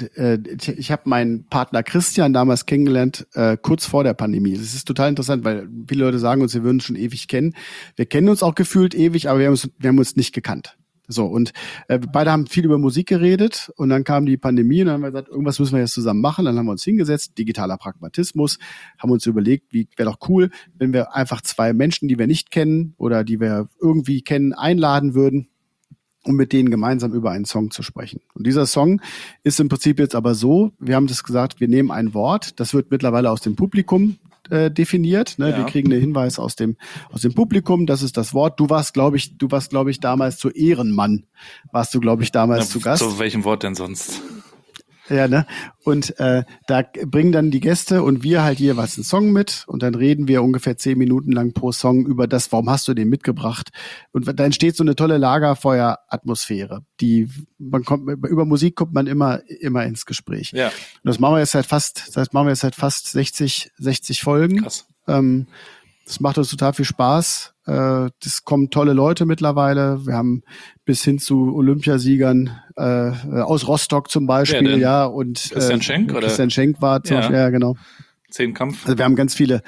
meinen Partner Christian damals kennengelernt, kurz vor der Pandemie. Das ist total interessant, weil viele Leute sagen uns, wir würden uns schon ewig kennen. Wir kennen uns auch gefühlt ewig, aber wir haben uns nicht gekannt. So, und beide haben viel über Musik geredet und dann kam die Pandemie und dann haben wir gesagt, irgendwas müssen wir jetzt zusammen machen. Dann haben wir uns hingesetzt, digitaler Pragmatismus, haben uns überlegt, wie wäre doch cool, wenn wir einfach 2 Menschen, die wir nicht kennen oder die wir irgendwie kennen, einladen würden, um mit denen gemeinsam über einen Song zu sprechen. Und dieser Song ist im Prinzip jetzt aber so, wir haben das gesagt, wir nehmen ein Wort, das wird mittlerweile aus dem Publikum definiert. Ne? Ja. Wir kriegen einen Hinweis aus dem Publikum, das ist das Wort. Du warst, glaube ich, damals zu Ehrenmann, warst du, glaube ich, damals zu Gast. Zu welchem Wort denn sonst? Ja, ne? Und da bringen dann die Gäste und wir halt jeweils einen Song mit und dann reden wir ungefähr 10 Minuten lang pro Song über das, warum hast du den mitgebracht? Und da entsteht so eine tolle Lagerfeuer-Atmosphäre. Über Musik kommt man immer ins Gespräch. Ja. Und das machen wir jetzt seit fast 60 Folgen. Krass. Das macht uns total viel Spaß. Das kommen tolle Leute mittlerweile. Wir haben bis hin zu Olympiasiegern aus Rostock zum Beispiel, ja. Und Christian Schenk, oder? Christian Schenk war zum Beispiel, ja, genau. 10 Kampf. Also wir haben ganz viele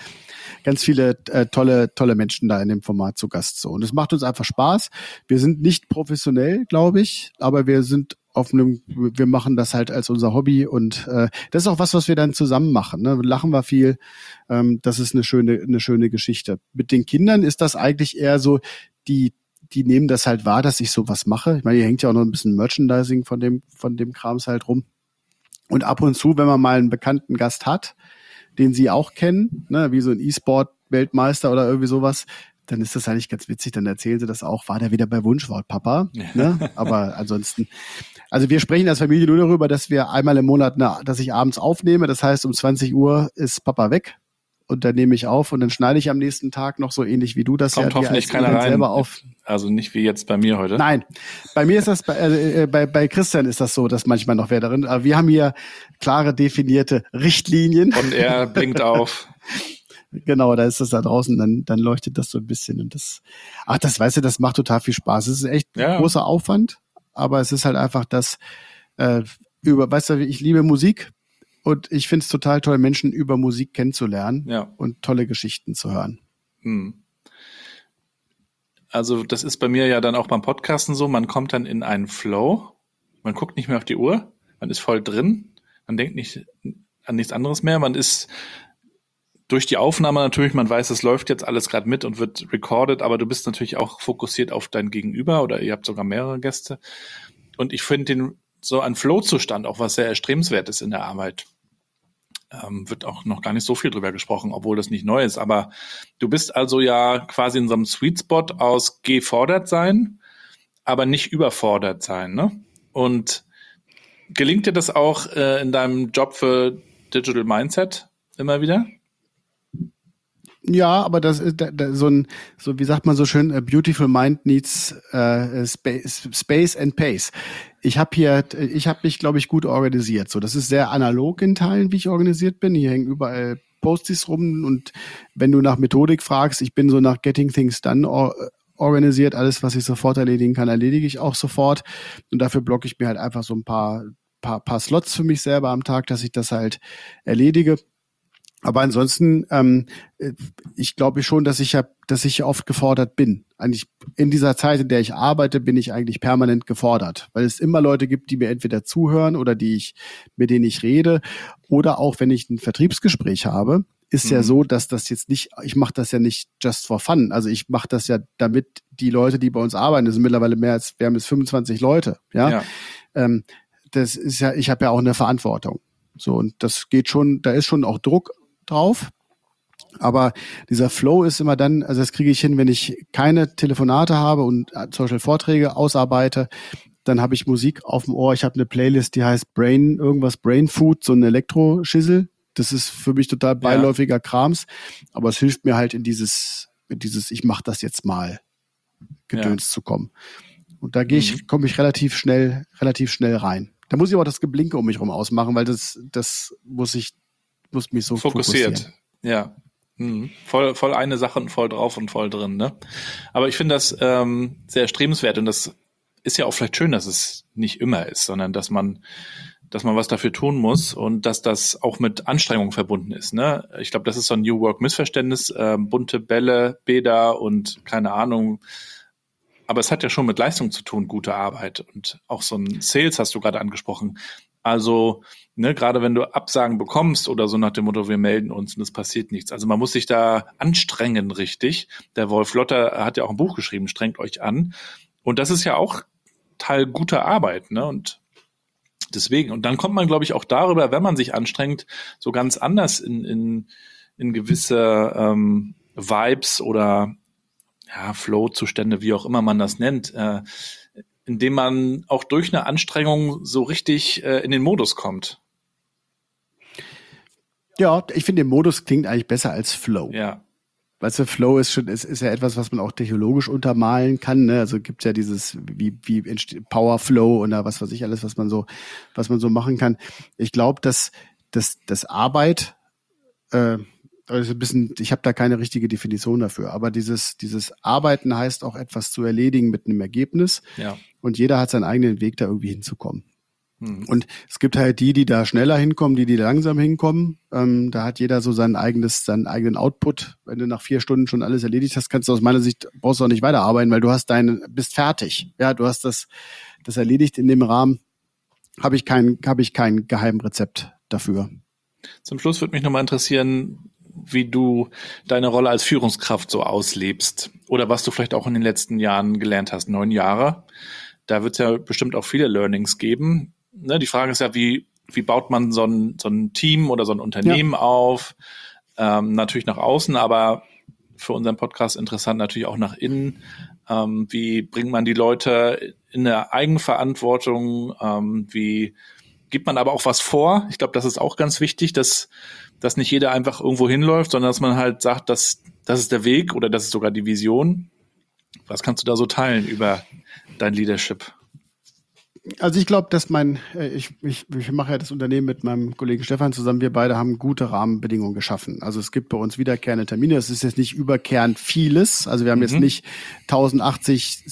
tolle Menschen da in dem Format zu Gast. So. Und es macht uns einfach Spaß. Wir sind nicht professionell, glaube ich, aber wir machen das halt als unser Hobby und das ist auch was wir dann zusammen machen. Ne? Lachen wir viel. Das ist eine schöne Geschichte. Mit den Kindern ist das eigentlich eher so, die nehmen das halt wahr, dass ich sowas mache. Ich meine, hier hängt ja auch noch ein bisschen Merchandising von dem Krams halt rum. Und ab und zu, wenn man mal einen bekannten Gast hat, den sie auch kennen, ne, wie so ein E-Sport-Weltmeister oder irgendwie sowas, dann ist das eigentlich ganz witzig, dann erzählen sie das auch, war der wieder bei Wunschwort, Papa, ne? Aber ansonsten, also wir sprechen als Familie nur darüber, dass wir einmal im Monat, dass ich abends aufnehme, das heißt um 20 Uhr ist Papa weg und dann nehme ich auf und dann schneide ich am nächsten Tag noch so ähnlich wie du das Kommt ja hoffentlich keiner rein. Selber auf. Also nicht wie jetzt bei mir heute. Nein, bei mir ist das, bei Christian ist das so, dass manchmal noch wer darin, aber wir haben hier klare definierte Richtlinien. Und er blinkt auf. Genau, da ist das da draußen, dann leuchtet das so ein bisschen und das weißt du, das macht total viel Spaß. Es ist echt ein großer Aufwand, aber es ist halt einfach das, weißt du, ich liebe Musik und ich finde es total toll, Menschen über Musik kennenzulernen und tolle Geschichten zu hören. Also das ist bei mir ja dann auch beim Podcasten so, man kommt dann in einen Flow, man guckt nicht mehr auf die Uhr, man ist voll drin, man denkt nicht an nichts anderes mehr, man ist durch die Aufnahme natürlich, man weiß, es läuft jetzt alles gerade mit und wird recorded, aber du bist natürlich auch fokussiert auf dein Gegenüber oder ihr habt sogar mehrere Gäste. Und ich finde so ein Flow-Zustand auch was sehr Erstrebenswertes in der Arbeit. Wird auch noch gar nicht so viel drüber gesprochen, obwohl das nicht neu ist. Aber du bist also ja quasi in so einem Sweet Spot aus gefordert sein, aber nicht überfordert sein, ne? Und gelingt dir das auch in deinem Job für Digital Mindset immer wieder? Ja, aber das ist so wie sagt man so schön, a beautiful mind needs space and pace. Ich habe mich, glaube ich, gut organisiert. So, das ist sehr analog in Teilen, wie ich organisiert bin. Hier hängen überall Post-its rum und wenn du nach Methodik fragst, ich bin so nach Getting Things Done organisiert. Alles, was ich sofort erledigen kann, erledige ich auch sofort. Und dafür blocke ich mir halt einfach so ein paar Slots für mich selber am Tag, dass ich das halt erledige. Aber ansonsten, ich glaube schon, dass ich oft gefordert bin. Eigentlich in dieser Zeit, in der ich arbeite, bin ich eigentlich permanent gefordert, weil es immer Leute gibt, die mir entweder zuhören oder mit denen ich rede, oder auch wenn ich ein Vertriebsgespräch habe, ist ja so, dass das jetzt nicht, ich mache das ja nicht just for fun. Also ich mache das ja, damit die Leute, die bei uns arbeiten, das sind mittlerweile wir haben jetzt 25 Leute, ja. das ist ja, ich habe ja auch eine Verantwortung. So, und das geht schon, da ist schon auch Druck drauf. Aber dieser Flow ist immer dann, also das kriege ich hin, wenn ich keine Telefonate habe und zum Beispiel Vorträge ausarbeite, dann habe ich Musik auf dem Ohr. Ich habe eine Playlist, die heißt Brain Food, so ein Elektroschissel. Das ist für mich total beiläufiger Krams, aber es hilft mir halt in dieses ich mache das jetzt mal Gedöns zu kommen. Und da komme ich relativ schnell rein. Da muss ich aber das Geblinke um mich rum ausmachen, weil das muss mich so fokussieren. Ja. Voll eine Sache und voll drauf und voll drin, ne? Aber ich finde das sehr erstrebenswert und das ist ja auch vielleicht schön, dass es nicht immer ist, sondern dass man was dafür tun muss und dass das auch mit Anstrengung verbunden ist, ne? Ich glaube, das ist so ein New Work Missverständnis, bunte Bälle, Bäder und keine Ahnung. Aber es hat ja schon mit Leistung zu tun, gute Arbeit und auch so ein Sales hast du gerade angesprochen. Also, ne, gerade wenn du Absagen bekommst oder so nach dem Motto, wir melden uns und es passiert nichts. Also man muss sich da anstrengen, richtig. Der Wolf Lotter hat ja auch ein Buch geschrieben, strengt euch an. Und das ist ja auch Teil guter Arbeit, ne? Und deswegen, und dann kommt man, glaube ich, auch darüber, wenn man sich anstrengt, so ganz anders in gewisse Vibes oder Flow-Zustände, wie auch immer man das nennt, indem man auch durch eine Anstrengung so richtig in den Modus kommt. Ja, ich finde, der Modus klingt eigentlich besser als Flow. Ja. Weißt du, Flow ist ja etwas, was man auch technologisch untermalen kann, ne? Also gibt's ja dieses, wie entsteht Power Flow oder was weiß ich alles, was man so machen kann. Ich glaube, dass Arbeit, also ein bisschen, ich habe da keine richtige Definition dafür, aber dieses Arbeiten heißt auch etwas zu erledigen mit einem Ergebnis. Ja. Und jeder hat seinen eigenen Weg, da irgendwie hinzukommen. Und es gibt halt die da schneller hinkommen, die langsam hinkommen. Da hat jeder so seinen eigenen Output. Wenn du nach 4 Stunden schon alles erledigt hast, kannst du aus meiner Sicht, brauchst du auch nicht weiterarbeiten, weil du hast bist fertig. Ja, du hast das erledigt in dem Rahmen. Habe ich kein Geheimrezept dafür. Zum Schluss würde mich nochmal interessieren, wie du deine Rolle als Führungskraft so auslebst oder was du vielleicht auch in den letzten Jahren gelernt hast, 9 Jahre. Da wird es ja bestimmt auch viele Learnings geben. Ne, die Frage ist ja, wie baut man so ein Team oder so ein Unternehmen auf? Natürlich nach außen, aber für unseren Podcast interessant natürlich auch nach innen. Wie bringt man die Leute in eine Eigenverantwortung? Wie gibt man aber auch was vor? Ich glaube, das ist auch ganz wichtig, dass nicht jeder einfach irgendwo hinläuft, sondern dass man halt sagt, das ist der Weg oder das ist sogar die Vision. Was kannst du da so teilen über dein Leadership? Also ich glaube, dass ich mache ja das Unternehmen mit meinem Kollegen Stefan zusammen. Wir beide haben gute Rahmenbedingungen geschaffen. Also es gibt bei uns wiederkehrende Termine. Es ist jetzt nicht überkehrend vieles. Also wir haben jetzt nicht 1080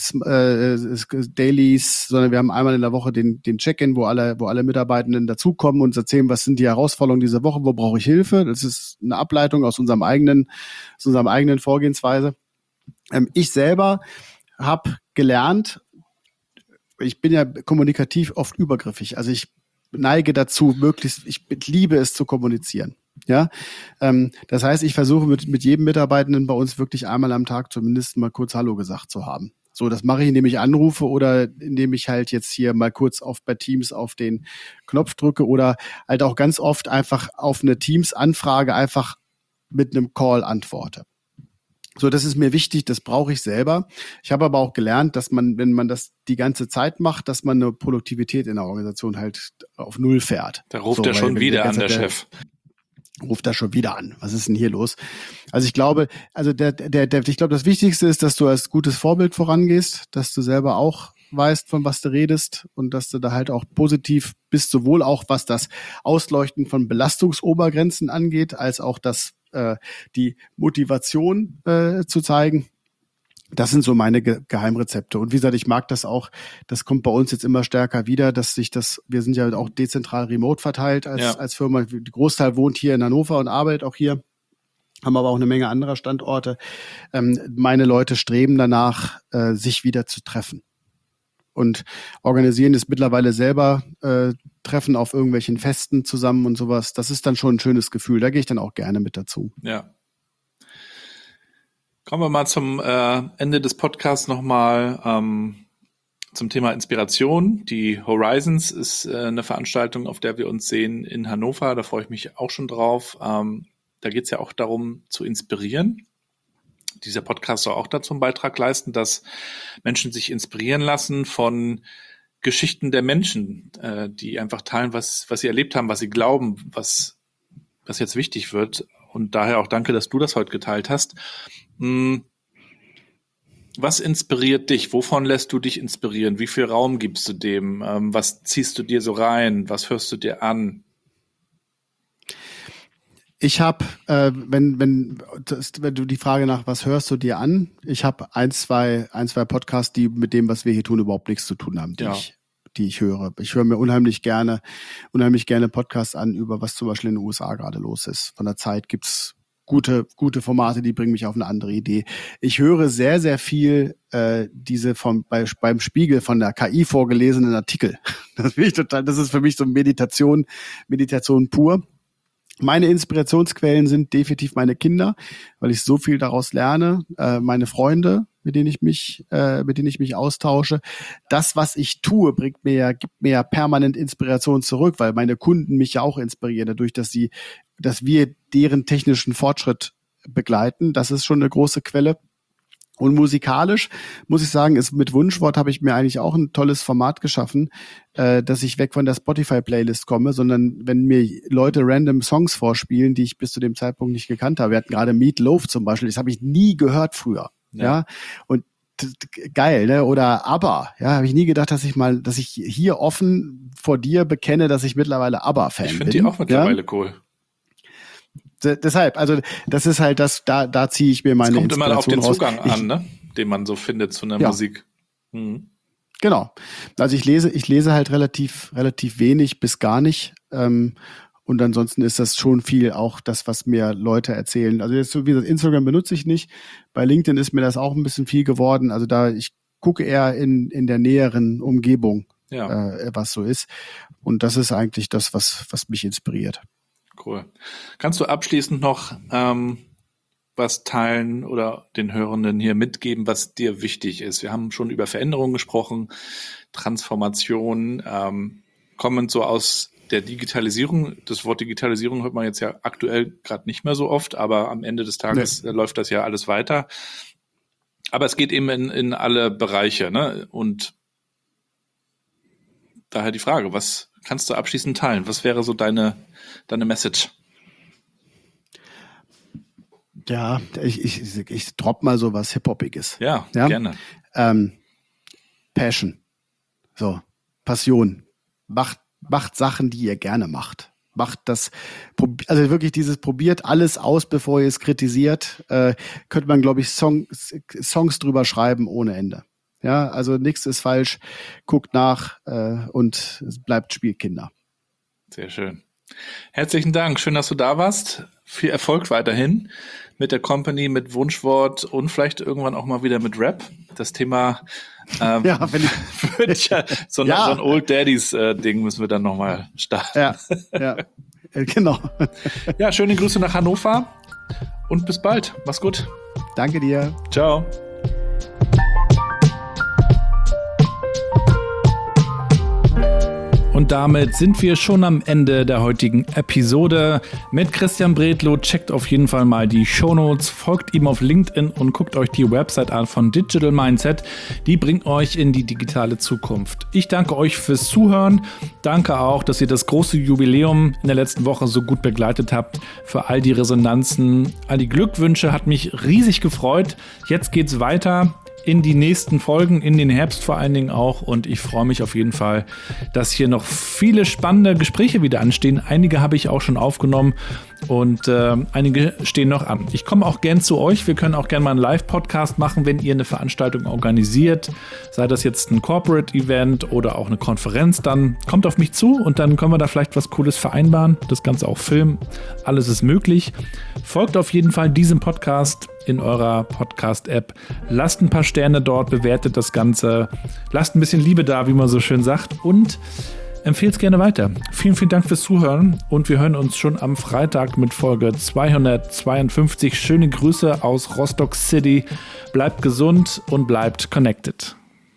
Dailies, sondern wir haben einmal in der Woche den Check-in, wo alle Mitarbeitenden dazukommen und uns erzählen, was sind die Herausforderungen dieser Woche, wo brauche ich Hilfe. Das ist eine Ableitung aus unserem eigenen Vorgehensweise. Ich selber habe gelernt, ich bin ja kommunikativ oft übergriffig. Also ich neige dazu, ich liebe es zu kommunizieren. Ja, das heißt, ich versuche mit jedem Mitarbeitenden bei uns wirklich einmal am Tag zumindest mal kurz Hallo gesagt zu haben. So, das mache ich, indem ich anrufe oder indem ich halt jetzt hier mal kurz bei Teams auf den Knopf drücke oder halt auch ganz oft einfach auf eine Teams-Anfrage einfach mit einem Call antworte. So, das ist mir wichtig, das brauche ich selber. Ich habe aber auch gelernt, dass man, wenn man das die ganze Zeit macht, dass man eine Produktivität in der Organisation halt auf Null fährt. Da ruft er schon wieder an, der Chef. Ruft da schon wieder an. Was ist denn hier los? Also ich glaube, das Wichtigste ist, dass du als gutes Vorbild vorangehst, dass du selber auch weißt, von was du redest und dass du da halt auch positiv bist, sowohl auch was das Ausleuchten von Belastungsobergrenzen angeht, als auch die Motivation zu zeigen. Das sind so meine Geheimrezepte. Und wie gesagt, ich mag das auch, das kommt bei uns jetzt immer stärker wieder, wir sind ja auch dezentral remote verteilt als Firma. Der Großteil wohnt hier in Hannover und arbeitet auch hier, haben aber auch eine Menge anderer Standorte. Meine Leute streben danach, sich wieder zu treffen. Und organisieren es mittlerweile selber, Treffen auf irgendwelchen Festen zusammen und sowas. Das ist dann schon ein schönes Gefühl. Da gehe ich dann auch gerne mit dazu. Ja. Kommen wir mal zum Ende des Podcasts nochmal zum Thema Inspiration. Die Horizons ist eine Veranstaltung, auf der wir uns sehen in Hannover. Da freue ich mich auch schon drauf. Da geht es ja auch darum, zu inspirieren. Dieser Podcast soll auch dazu einen Beitrag leisten, dass Menschen sich inspirieren lassen von Geschichten der Menschen, die einfach teilen, was sie erlebt haben, was sie glauben, was jetzt wichtig wird. Und daher auch danke, dass du das heute geteilt hast. Was inspiriert dich? Wovon lässt du dich inspirieren? Wie viel Raum gibst du dem? Was ziehst du dir so rein? Was hörst du dir an? Ich habe, wenn du die Frage nach, was hörst du dir an? Ich habe ein, zwei Podcasts, die mit dem, was wir hier tun, überhaupt nichts zu tun haben, die ich höre. Ich höre mir unheimlich gerne Podcasts an, über was zum Beispiel in den USA gerade los ist. Von der Zeit gibt's gute Formate, die bringen mich auf eine andere Idee. Ich höre sehr, sehr viel diese beim Spiegel von der KI vorgelesenen Artikel. Das ist für mich so Meditation pur. Meine Inspirationsquellen sind definitiv meine Kinder, weil ich so viel daraus lerne, meine Freunde, mit denen ich mich austausche. Das, was ich tue, gibt mir ja permanent Inspiration zurück, weil meine Kunden mich ja auch inspirieren, dadurch, dass wir deren technischen Fortschritt begleiten. Das ist schon eine große Quelle. Und musikalisch, muss ich sagen, mit Wunschwort habe ich mir eigentlich auch ein tolles Format geschaffen, dass ich weg von der Spotify-Playlist komme, sondern wenn mir Leute random Songs vorspielen, die ich bis zu dem Zeitpunkt nicht gekannt habe. Wir hatten gerade Meat Loaf zum Beispiel, das habe ich nie gehört früher. Ja. Und geil, ne? Oder ABBA, ja, habe ich nie gedacht, dass ich hier offen vor dir bekenne, dass ich mittlerweile ABBA-Fan bin. Ich finde die auch mittlerweile cool. Deshalb, also das ist halt da ziehe ich mir meine Inspiration raus. Es kommt immer auf den Zugang an, ne? Den man so findet zu einer Musik. Mhm. Genau. Also ich lese halt relativ wenig bis gar nicht. Und ansonsten ist das schon viel auch das, was mir Leute erzählen. Also jetzt so wie gesagt, Instagram benutze ich nicht. Bei LinkedIn ist mir das auch ein bisschen viel geworden. Also ich gucke eher in der näheren Umgebung, was so ist. Und das ist eigentlich das, was mich inspiriert. Cool. Kannst du abschließend noch was teilen oder den Hörenden hier mitgeben, was dir wichtig ist? Wir haben schon über Veränderungen gesprochen, Transformation, kommend so aus der Digitalisierung. Das Wort Digitalisierung hört man jetzt ja aktuell gerade nicht mehr so oft, aber am Ende des Tages läuft das ja alles weiter. Aber es geht eben in alle Bereiche, ne? Und daher die Frage, was kannst du abschließend teilen? Was wäre so deine Message? Ja, ich drop mal so was Hip-Hopiges. Ja, gerne. Passion. So, Passion. Macht Sachen, die ihr gerne macht. Macht das, also wirklich probiert alles aus, bevor ihr es kritisiert. Könnte man, glaube ich, Songs drüber schreiben ohne Ende. Ja, also nichts ist falsch. Guckt nach und es bleibt Spielkinder. Sehr schön. Herzlichen Dank. Schön, dass du da warst. Viel Erfolg weiterhin mit der Company, mit Wunschwort und vielleicht irgendwann auch mal wieder mit Rap. Das Thema so ein Old Daddies Ding müssen wir dann nochmal starten. Ja, genau. Ja, schöne Grüße nach Hannover und bis bald. Mach's gut. Danke dir. Ciao. Und damit sind wir schon am Ende der heutigen Episode mit Christian Bredlow. Checkt auf jeden Fall mal die Shownotes, folgt ihm auf LinkedIn und guckt euch die Website an von Digital Mindset. Die bringt euch in die digitale Zukunft. Ich danke euch fürs Zuhören. Danke auch, dass ihr das große Jubiläum in der letzten Woche so gut begleitet habt. Für all die Resonanzen, all die Glückwünsche, hat mich riesig gefreut. Jetzt geht's weiter in die nächsten Folgen, in den Herbst vor allen Dingen auch. Und ich freue mich auf jeden Fall, dass hier noch viele spannende Gespräche wieder anstehen. Einige habe ich auch schon aufgenommen und einige stehen noch an. Ich komme auch gern zu euch. Wir können auch gerne mal einen Live-Podcast machen, wenn ihr eine Veranstaltung organisiert. Sei das jetzt ein Corporate-Event oder auch eine Konferenz, dann kommt auf mich zu und dann können wir da vielleicht was Cooles vereinbaren. Das Ganze auch filmen. Alles ist möglich. Folgt auf jeden Fall diesem Podcast in eurer Podcast-App. Lasst ein paar Sterne dort, bewertet das Ganze. Lasst ein bisschen Liebe da, wie man so schön sagt. Und empfehlt es gerne weiter. Vielen, vielen Dank fürs Zuhören. Und wir hören uns schon am Freitag mit Folge 252. Schöne Grüße aus Rostock City. Bleibt gesund und bleibt connected.